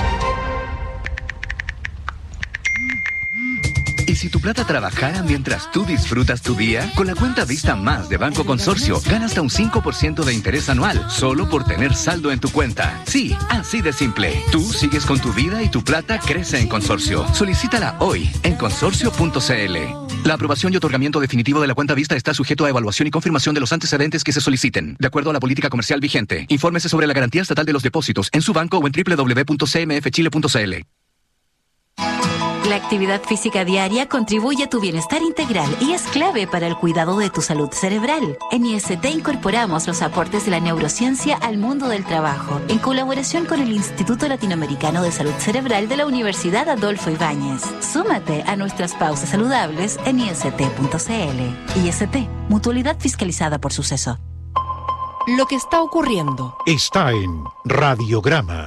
¿Y si tu plata trabajara mientras tú disfrutas tu día? Con la cuenta Vista Más de Banco Consorcio, gana hasta un cinco por ciento de interés anual, solo por tener saldo en tu cuenta. Sí, así de simple. Tú sigues con tu vida y tu plata crece en Consorcio. Solicítala hoy en consorcio punto c l. La aprobación y otorgamiento definitivo de la cuenta Vista está sujeto a evaluación y confirmación de los antecedentes que se soliciten, de acuerdo a la política comercial vigente. Infórmese sobre la garantía estatal de los depósitos en su banco o en doble u doble u doble u punto c m f chile punto c l. La actividad física diaria contribuye a tu bienestar integral y es clave para el cuidado de tu salud cerebral. En I S T incorporamos los aportes de la neurociencia al mundo del trabajo, en colaboración con el Instituto Latinoamericano de Salud Cerebral de la Universidad Adolfo Ibáñez. Súmate a nuestras pausas saludables en i s t punto c l. I S T, mutualidad fiscalizada por Suceso. Lo que está ocurriendo está en Radiograma.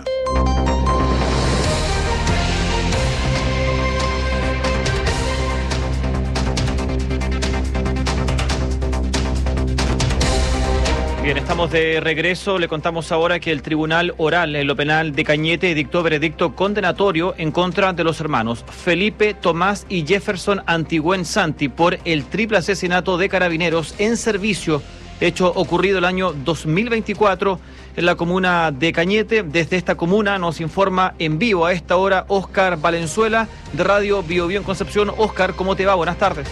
Bien, estamos de regreso. Le contamos ahora que el Tribunal Oral en lo Penal de Cañete dictó veredicto condenatorio en contra de los hermanos Felipe, Tomás y Jefferson Antigüen Santi por el triple asesinato de carabineros en servicio, hecho ocurrido el año dos mil veinticuatro en la comuna de Cañete. Desde esta comuna nos informa en vivo a esta hora Óscar Valenzuela de Radio Bio Bio en Concepción. Óscar, ¿cómo te va? Buenas tardes.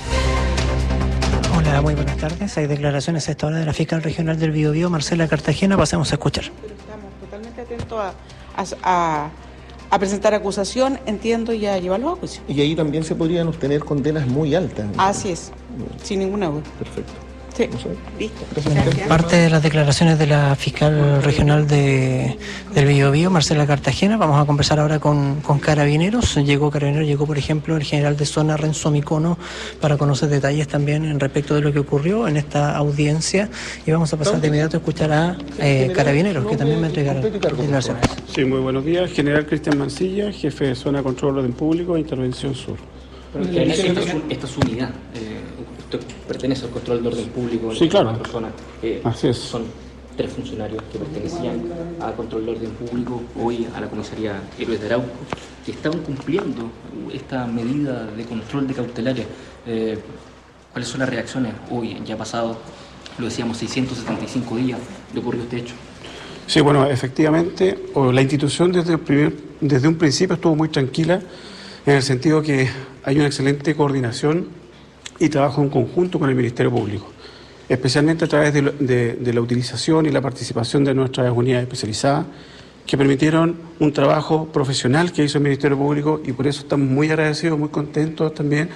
Hola, muy buenas tardes. Hay declaraciones a esta hora de la fiscal regional del Biobío, Marcela Cartagena. Pasemos a escuchar. Estamos totalmente atentos a, a, a presentar acusación, entiendo, y a llevarlo a juicio. Y ahí también se podrían obtener condenas muy altas. Así es, sin ninguna duda. Perfecto. Sí, listo. Gracias. Parte de las declaraciones de la fiscal regional de, del Biobío, Marcela Cartagena. Vamos a conversar ahora con, con Carabineros. Llegó Carabineros, llegó por ejemplo el general de zona Renzo Micono para conocer detalles también en respecto de lo que ocurrió en esta audiencia. Y vamos a pasar de inmediato a escuchar a eh, Carabineros, que también me entregaron declaraciones. Sí, muy buenos días. General Cristian Mancilla, jefe de zona de control de orden público e intervención sur. Pero, esta, es, esta es unidad. Eh, usted pertenece al control de orden público. Sí, claro. Persona, eh, Así es. Son tres funcionarios que pertenecían al control de orden público, hoy a la comisaría Héroes de Arauco, que estaban cumpliendo esta medida de control de cautelares. Eh, ¿Cuáles son las reacciones hoy? Ya ha pasado, lo decíamos, seiscientos setenta y cinco días de ocurrido este hecho. Sí, bueno, efectivamente, la institución desde, el primer, desde un principio estuvo muy tranquila, en el sentido que hay una excelente coordinación y trabajo en conjunto con el Ministerio Público, especialmente a través de, de, de la utilización y la participación de nuestras unidades especializadas, que permitieron un trabajo profesional que hizo el Ministerio Público, y por eso estamos muy agradecidos, muy contentos también,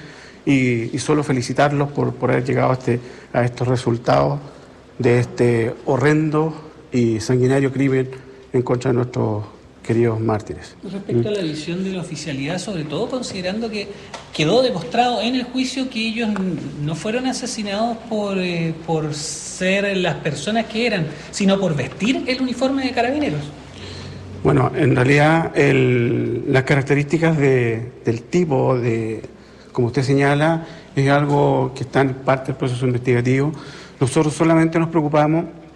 y, y solo felicitarlos por, por haber llegado a, este, a estos resultados de este horrendo y sanguinario crimen en contra de nuestros queridos mártires. Respecto a la visión de la oficialidad, sobre todo considerando que quedó demostrado en el juicio que ellos no fueron asesinados por, eh, por ser las personas que eran, sino por vestir el uniforme de Carabineros. Bueno, en realidad el, las características de, del tipo, de, como usted señala, es algo que está en parte del proceso investigativo. Nosotros solamente nos preocupamos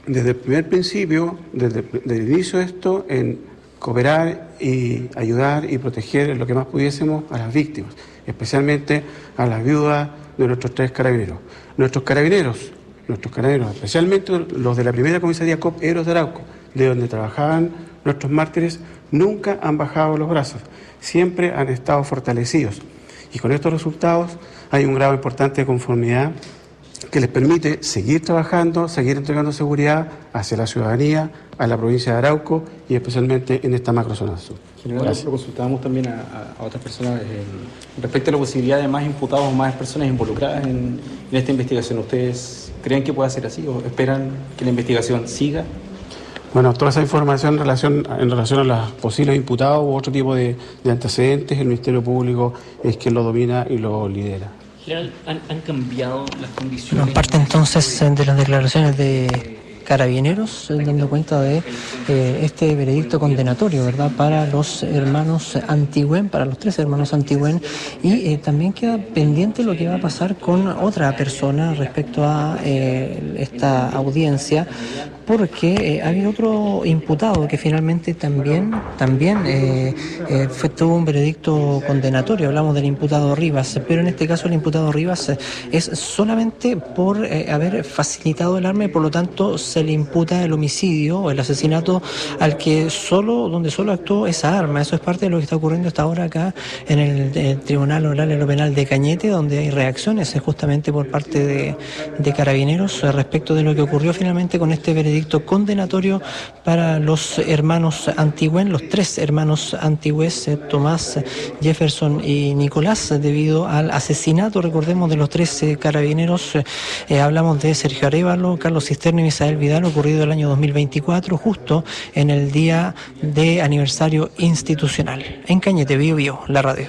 desde el primer principio, desde, desde el inicio de esto, en cooperar y ayudar y proteger en lo que más pudiésemos a las víctimas, especialmente a las viudas de nuestros tres carabineros. Nuestros carabineros, nuestros carabineros, especialmente los de la primera comisaría C O P Héroes de Arauco, de donde trabajaban nuestros mártires, nunca han bajado los brazos, siempre han estado fortalecidos. Y con estos resultados hay un grado importante de conformidad que les permite seguir trabajando, seguir entregando seguridad hacia la ciudadanía, a la provincia de Arauco y especialmente en esta macrozona sur. General, lo consultábamos también a, a otras personas eh, respecto a la posibilidad de más imputados o más personas involucradas en, en esta investigación. ¿Ustedes creen que pueda ser así o esperan que la investigación siga? Bueno, toda esa información en relación, en relación a los posibles imputados u otro tipo de, de antecedentes, el Ministerio Público es quien lo domina y lo lidera. General, ¿han, han cambiado las condiciones? Bueno, parte entonces de las declaraciones de Carabineros, eh, dando cuenta de eh, este veredicto condenatorio, ¿verdad?, para los hermanos Antigüen, para los tres hermanos Antigüen, y eh, también queda pendiente lo que va a pasar con otra persona respecto a eh, esta audiencia, porque eh, había otro imputado que finalmente también también eh, eh, fue, tuvo un veredicto condenatorio. Hablamos del imputado Rivas, pero en este caso el imputado Rivas eh, es solamente por eh, haber facilitado el arma y por lo tanto se le imputa el homicidio o el asesinato al que solo, donde solo actuó esa arma. Eso es parte de lo que está ocurriendo hasta ahora acá en el, el Tribunal Oral en lo Penal de Cañete, donde hay reacciones eh, justamente por parte de, de Carabineros eh, respecto de lo que ocurrió finalmente con este veredicto condenatorio para los hermanos Antigüen, los tres hermanos Antigües, eh, Tomás, Jefferson y Nicolás, debido al asesinato, recordemos, de los tres eh, carabineros. Eh, eh, hablamos de Sergio Arévalo, Carlos Cisterna y Misael Vidal, ocurrido el año dos mil veinticuatro, justo en el día de aniversario institucional. En Cañete, Bío Bío, la radio.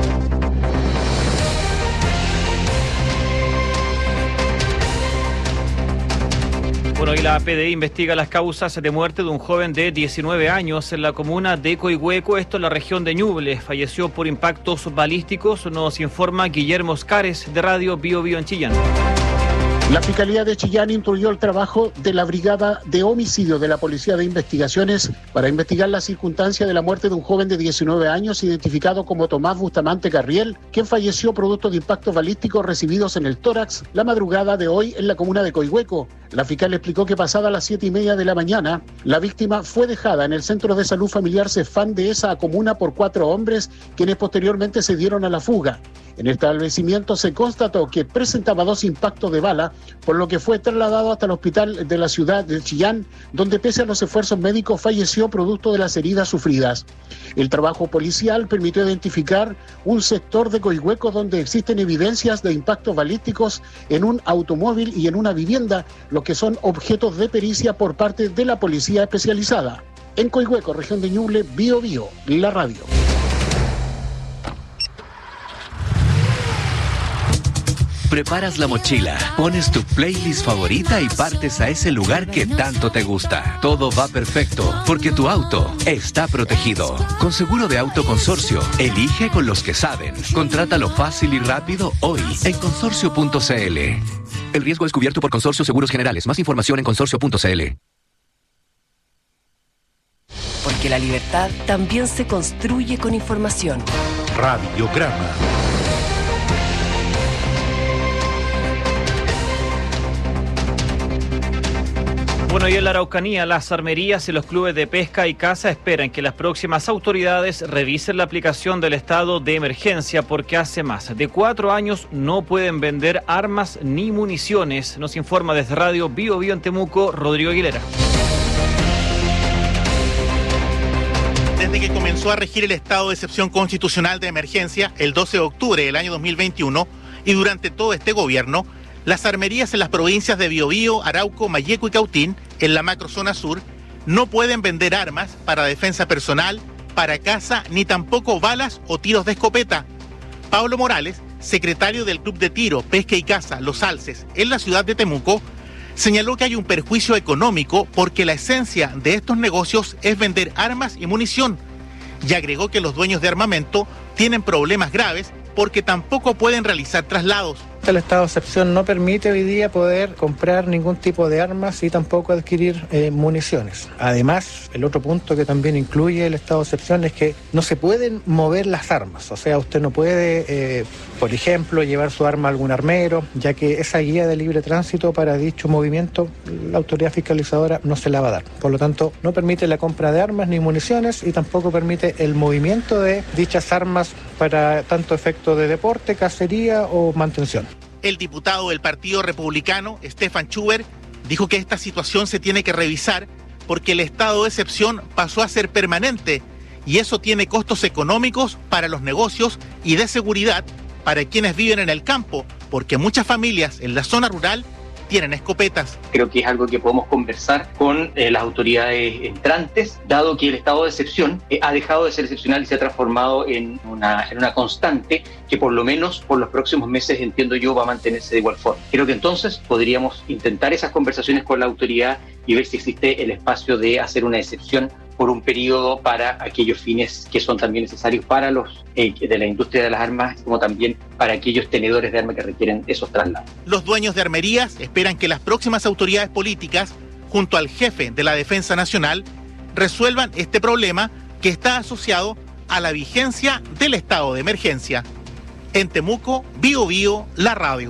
Bueno, y la P D I investiga las causas de muerte de un joven de diecinueve años en la comuna de Coihueco, esto en la región de Ñuble. Falleció por impactos balísticos, nos informa Guillermo Oscares de Radio Bío Bío en Chillán. La Fiscalía de Chillán instruyó el trabajo de la Brigada de Homicidio de la Policía de Investigaciones para investigar la circunstancia de la muerte de un joven de diecinueve años identificado como Tomás Bustamante Carriel, quien falleció producto de impactos balísticos recibidos en el tórax la madrugada de hoy en la comuna de Coihueco. La fiscal explicó que pasada las siete y media de la mañana, la víctima fue dejada en el Centro de Salud Familiar Cefán de esa comuna por cuatro hombres, quienes posteriormente se dieron a la fuga. En el establecimiento se constató que presentaba dos impactos de bala, por lo que fue trasladado hasta el hospital de la ciudad de Chillán, donde pese a los esfuerzos médicos falleció producto de las heridas sufridas. El trabajo policial permitió identificar un sector de Coihueco donde existen evidencias de impactos balísticos en un automóvil y en una vivienda, lo que son objetos de pericia por parte de la policía especializada. En Coihueco, región de Ñuble, Bío Bío, la radio. Preparas la mochila, pones tu playlist favorita y partes a ese lugar que tanto te gusta. Todo va perfecto porque tu auto está protegido. Con seguro de auto Consorcio, elige con los que saben. Contrátalo fácil y rápido hoy en consorcio punto c l. El riesgo es cubierto por Consorcio Seguros Generales. Más información en consorcio punto c l. Porque la libertad también se construye con información. Radiograma. Bueno, y en la Araucanía, las armerías y los clubes de pesca y caza esperan que las próximas autoridades revisen la aplicación del estado de emergencia porque hace más de cuatro años no pueden vender armas ni municiones. Nos informa desde Radio Bío Bío en Temuco, Rodrigo Aguilera. Desde que comenzó a regir el estado de excepción constitucional de emergencia el doce de octubre del año dos mil veintiuno y durante todo este gobierno, las armerías en las provincias de Biobío, Arauco, Malleco y Cautín, en la macrozona sur, no pueden vender armas para defensa personal, para caza, ni tampoco balas o tiros de escopeta. Pablo Morales, secretario del Club de Tiro, Pesca y Caza Los Alces en la ciudad de Temuco, señaló que hay un perjuicio económico porque la esencia de estos negocios es vender armas y munición. Y agregó que los dueños de armamento tienen problemas graves porque tampoco pueden realizar traslados. El estado de excepción no permite hoy día poder comprar ningún tipo de armas y tampoco adquirir eh, municiones. Además, el otro punto que también incluye el estado de excepción es que no se pueden mover las armas. O sea, usted no puede, eh, por ejemplo, llevar su arma a algún armero, ya que esa guía de libre tránsito para dicho movimiento, la autoridad fiscalizadora no se la va a dar. Por lo tanto, no permite la compra de armas ni municiones y tampoco permite el movimiento de dichas armas para tanto efecto de deporte, cacería o mantención. El diputado del Partido Republicano, Stefan Schubert, dijo que esta situación se tiene que revisar porque el estado de excepción pasó a ser permanente y eso tiene costos económicos para los negocios y de seguridad para quienes viven en el campo, porque muchas familias en la zona rural tienen escopetas. Creo que es algo que podemos conversar con eh, las autoridades entrantes, dado que el estado de excepción eh, ha dejado de ser excepcional y se ha transformado en una, en una constante que por lo menos por los próximos meses, entiendo yo, va a mantenerse de igual forma. Creo que entonces podríamos intentar esas conversaciones con la autoridad y ver si existe el espacio de hacer una excepción por un periodo para aquellos fines que son también necesarios para los eh, de la industria de las armas, como también para aquellos tenedores de armas que requieren esos traslados. Los dueños de armerías esperan que las próximas autoridades políticas, junto al jefe de la Defensa Nacional, resuelvan este problema que está asociado a la vigencia del estado de emergencia. En Temuco, Bío Bío, la radio.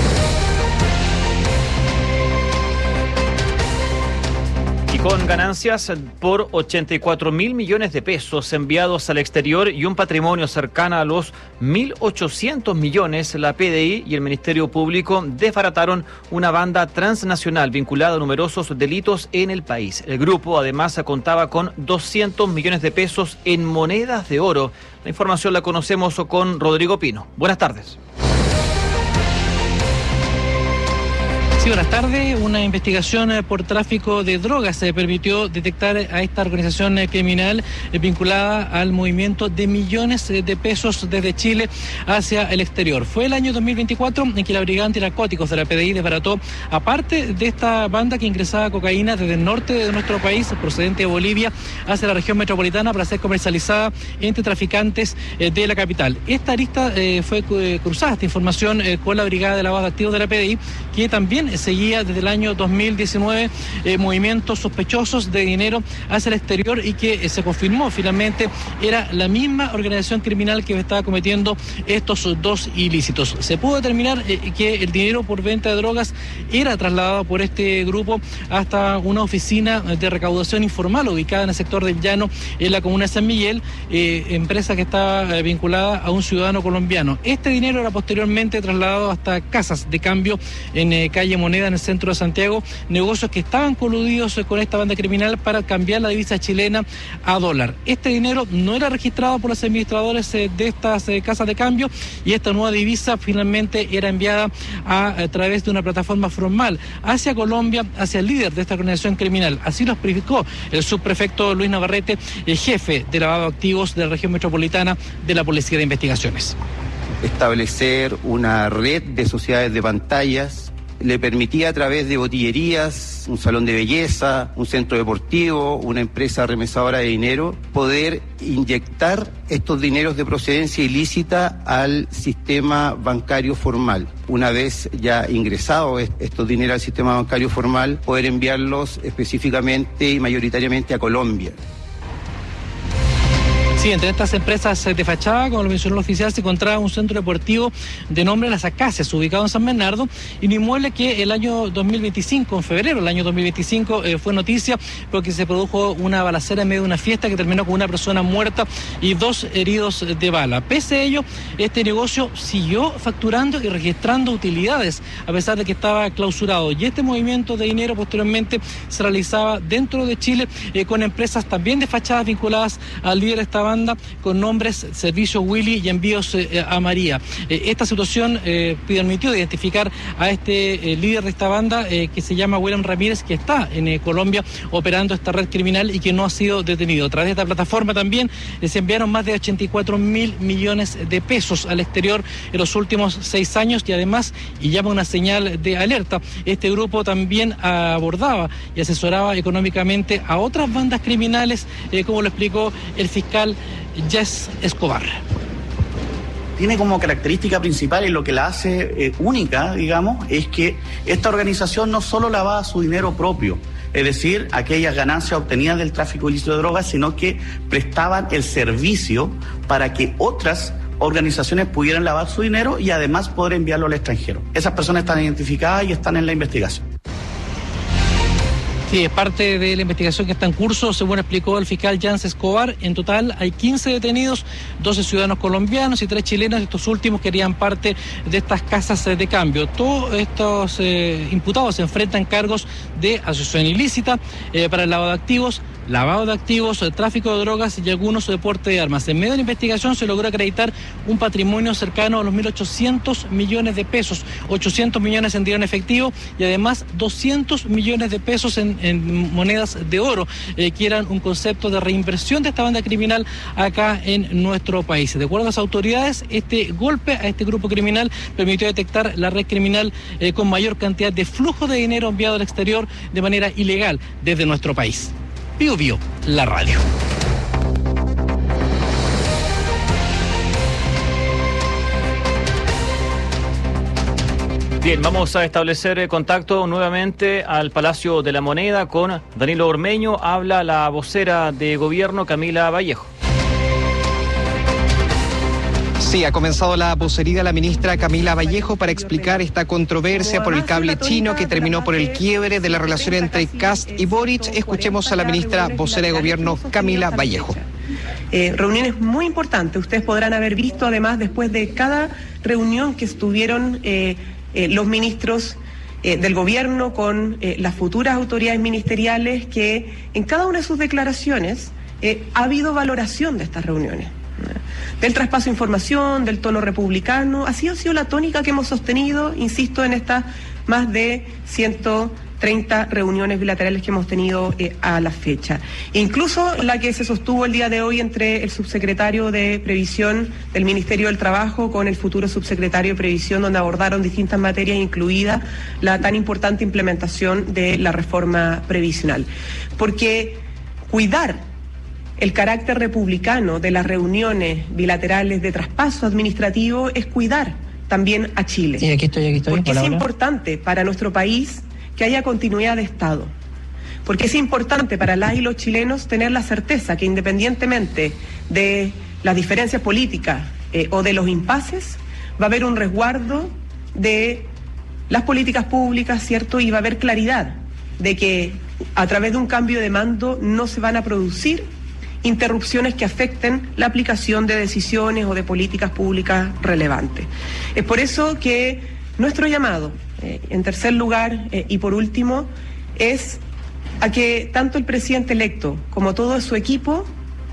Con ganancias por ochenta y cuatro mil millones de pesos enviados al exterior y un patrimonio cercano a los mil ochocientos millones, la P D I y el Ministerio Público desbarataron una banda transnacional vinculada a numerosos delitos en el país. El grupo además contaba con doscientos millones de pesos en monedas de oro. La información la conocemos con Rodrigo Pino. Buenas tardes. Sí, buenas tardes. Una investigación por tráfico de drogas se permitió detectar a esta organización criminal vinculada al movimiento de millones de pesos desde Chile hacia el exterior. Fue el año dos mil veinticuatro en que la Brigada Antinarcóticos de la P D I desbarató, aparte de esta banda que ingresaba cocaína desde el norte de nuestro país, procedente de Bolivia, hacia la región metropolitana para ser comercializada entre traficantes de la capital. Esta arista eh, fue cruzada, esta información, eh, con la Brigada de Lavado de Activos de la P D I, que también seguía desde el año dos mil diecinueve eh, movimientos sospechosos de dinero hacia el exterior y que eh, se confirmó finalmente era la misma organización criminal que estaba cometiendo estos dos ilícitos. Se pudo determinar eh, que el dinero por venta de drogas era trasladado por este grupo hasta una oficina de recaudación informal ubicada en el sector del Llano, en la comuna de San Miguel, eh, empresa que estaba eh, vinculada a un ciudadano colombiano. Este dinero era posteriormente trasladado hasta casas de cambio en eh, calle Moneda, en el centro de Santiago, negocios que estaban coludidos con esta banda criminal para cambiar la divisa chilena a dólar. Este dinero no era registrado por los administradores de estas casas de cambio y esta nueva divisa finalmente era enviada a, a través de una plataforma formal hacia Colombia, hacia el líder de esta organización criminal. Así lo explicó el subprefecto Luis Navarrete, el jefe de lavado de activos de la región metropolitana de la Policía de Investigaciones. Establecer una red de sociedades de pantallas le permitía, a través de botillerías, un salón de belleza, un centro deportivo, una empresa remesadora de dinero, poder inyectar estos dineros de procedencia ilícita al sistema bancario formal. Una vez ya ingresados estos dineros al sistema bancario formal, poder enviarlos específicamente y mayoritariamente a Colombia. Sí, entre estas empresas de fachada, como lo mencionó el oficial, se encontraba un centro deportivo de nombre Las Acacias, ubicado en San Bernardo, y un inmueble que el año dos mil veinticinco, en febrero del año dos mil veinticinco, eh, fue noticia porque se produjo una balacera en medio de una fiesta que terminó con una persona muerta y dos heridos de bala. Pese a ello, este negocio siguió facturando y registrando utilidades, a pesar de que estaba clausurado. Y este movimiento de dinero posteriormente se realizaba dentro de Chile eh, con empresas también de fachadas vinculadas al líder de esta banda, con nombres Servicio Willy y Envíos eh, a María. Eh, esta situación eh, permitió identificar a este eh, líder de esta banda eh, que se llama William Ramírez, que está en eh, Colombia operando esta red criminal y que no ha sido detenido. A través de esta plataforma también eh, se enviaron más de ochenta y cuatro mil millones de pesos al exterior en los últimos seis años y además, y llama una señal de alerta, este grupo también abordaba y asesoraba económicamente a otras bandas criminales, eh, como lo explicó el fiscal Jess Escobar. tiene como característica principal y lo que la hace eh, única, digamos, es que esta organización no solo lavaba su dinero propio, es decir, aquellas ganancias obtenidas del tráfico ilícito de drogas, sino que prestaban el servicio para que otras organizaciones pudieran lavar su dinero y además poder enviarlo al extranjero. Esas personas están identificadas y están en la investigación. Sí, es parte de la investigación que está en curso, según explicó el fiscal Jans Escobar. En total hay quince detenidos, doce ciudadanos colombianos y tres chilenos. Estos últimos que harían parte de estas casas de cambio. Todos estos eh, imputados se enfrentan cargos de asociación ilícita eh, para el lavado de activos, lavado de activos, tráfico de drogas y algunos de porte de armas. En medio de la investigación se logró acreditar un patrimonio cercano a los mil ochocientos millones de pesos, ochocientos millones en dinero en efectivo y además doscientos millones de pesos en, en monedas de oro, eh, que eran un concepto de reinversión de esta banda criminal acá en nuestro país. De acuerdo a las autoridades, este golpe a este grupo criminal permitió detectar la red criminal eh, con mayor cantidad de flujo de dinero enviado al exterior de manera ilegal desde nuestro país. Bio Bio, la radio. Bien, vamos a establecer contacto nuevamente al Palacio de la Moneda con Danilo Ormeño. Habla la vocera de gobierno, Camila Vallejo. Sí, ha comenzado la vocería de la ministra Camila Vallejo para explicar esta controversia por el cable chino que terminó por el quiebre de la relación entre Kast y Boric. Escuchemos a la ministra vocera de gobierno, Camila Vallejo. Eh, reuniones muy importantes. Ustedes podrán haber visto, además, después de cada reunión que estuvieron eh, eh, los ministros eh, del gobierno con eh, las futuras autoridades ministeriales, que en cada una de sus declaraciones eh, ha habido valoración de estas reuniones. Del traspaso de información, del tono republicano, así ha sido la tónica que hemos sostenido, insisto, en estas más de ciento treinta reuniones bilaterales que hemos tenido eh, a la fecha. E incluso la que se sostuvo el día de hoy entre el subsecretario de Previsión del Ministerio del Trabajo con el futuro subsecretario de Previsión, donde abordaron distintas materias, incluida la tan importante implementación de la reforma previsional. Porque cuidar el carácter republicano de las reuniones bilaterales de traspaso administrativo es cuidar también a Chile. Sí, aquí estoy, aquí estoy. Porque Hola, es hola. importante para nuestro país que haya continuidad de Estado. Porque es importante para las y los chilenos tener la certeza que, independientemente de las diferencias políticas eh, o de los impases, va a haber un resguardo de las políticas públicas, ¿cierto? Y va a haber claridad de que a través de un cambio de mando no se van a producir interrupciones que afecten la aplicación de decisiones o de políticas públicas relevantes. Es por eso que nuestro llamado, eh, en tercer lugar eh, y por último, es a que tanto el presidente electo como todo su equipo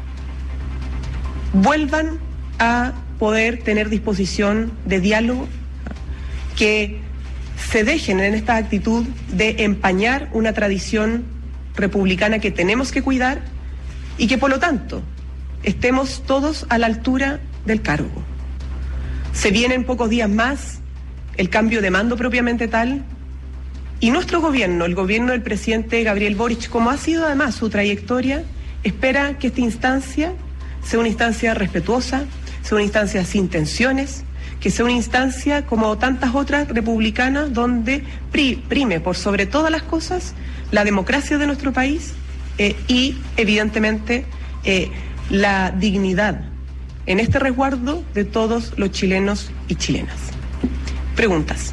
vuelvan a poder tener disposición de diálogo, que se dejen en esta actitud de empañar una tradición republicana que tenemos que cuidar, y que por lo tanto estemos todos a la altura del cargo. Se viene en pocos días más el cambio de mando propiamente tal, y nuestro gobierno, el gobierno del presidente Gabriel Boric, como ha sido además su trayectoria, espera que esta instancia sea una instancia respetuosa, sea una instancia sin tensiones, que sea una instancia como tantas otras republicanas donde pri- prime por sobre todas las cosas la democracia de nuestro país, Eh, y, evidentemente, eh, la dignidad en este resguardo de todos los chilenos y chilenas. Preguntas.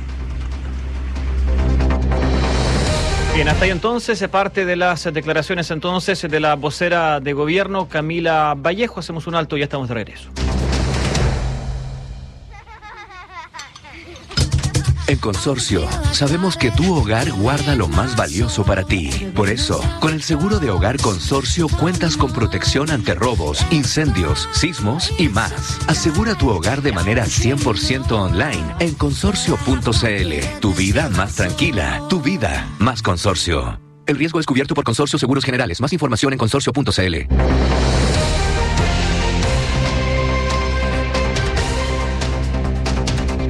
Bien, hasta ahí entonces, parte de las declaraciones entonces de la vocera de gobierno, Camila Vallejo. Hacemos un alto y ya estamos de regreso. En Consorcio, sabemos que tu hogar guarda lo más valioso para ti. Por eso, con el seguro de hogar Consorcio cuentas con protección ante robos, incendios, sismos y más. Asegura tu hogar de manera cien por ciento online en consorcio punto c l. Tu vida más tranquila, tu vida más Consorcio. El riesgo es cubierto por Consorcio Seguros Generales. Más información en consorcio punto c l.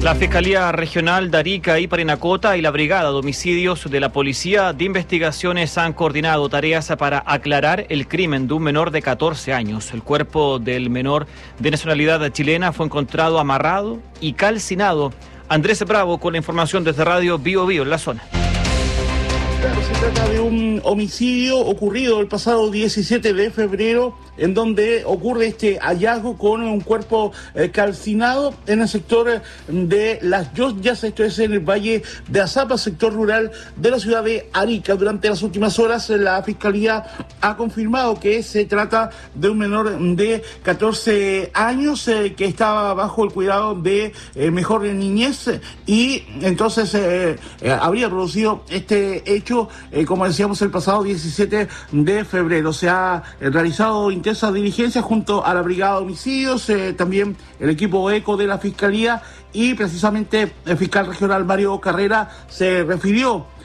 La Fiscalía Regional de Arica y Parinacota y la Brigada de Homicidios de la Policía de Investigaciones han coordinado tareas para aclarar el crimen de un menor de catorce años. El cuerpo del menor de nacionalidad chilena fue encontrado amarrado y calcinado. Andrés Bravo con la información desde Radio Bio Bio en la zona. Se trata de un homicidio ocurrido el pasado diecisiete de febrero, en donde ocurre este hallazgo con un cuerpo eh, calcinado en el sector de Las Lloyas, esto es en el Valle de Azapa, sector rural de la ciudad de Arica. Durante las últimas horas la Fiscalía ha confirmado que se trata de un menor de catorce años eh, que estaba bajo el cuidado de eh, Mejor Niñez y entonces eh, eh, habría producido este hecho, eh, como decíamos, el pasado diecisiete de febrero. Se ha eh, realizado intensas diligencias junto a la Brigada de Homicidios, eh, también el equipo ECO de la Fiscalía, y precisamente el fiscal regional Mario Carrera se refirió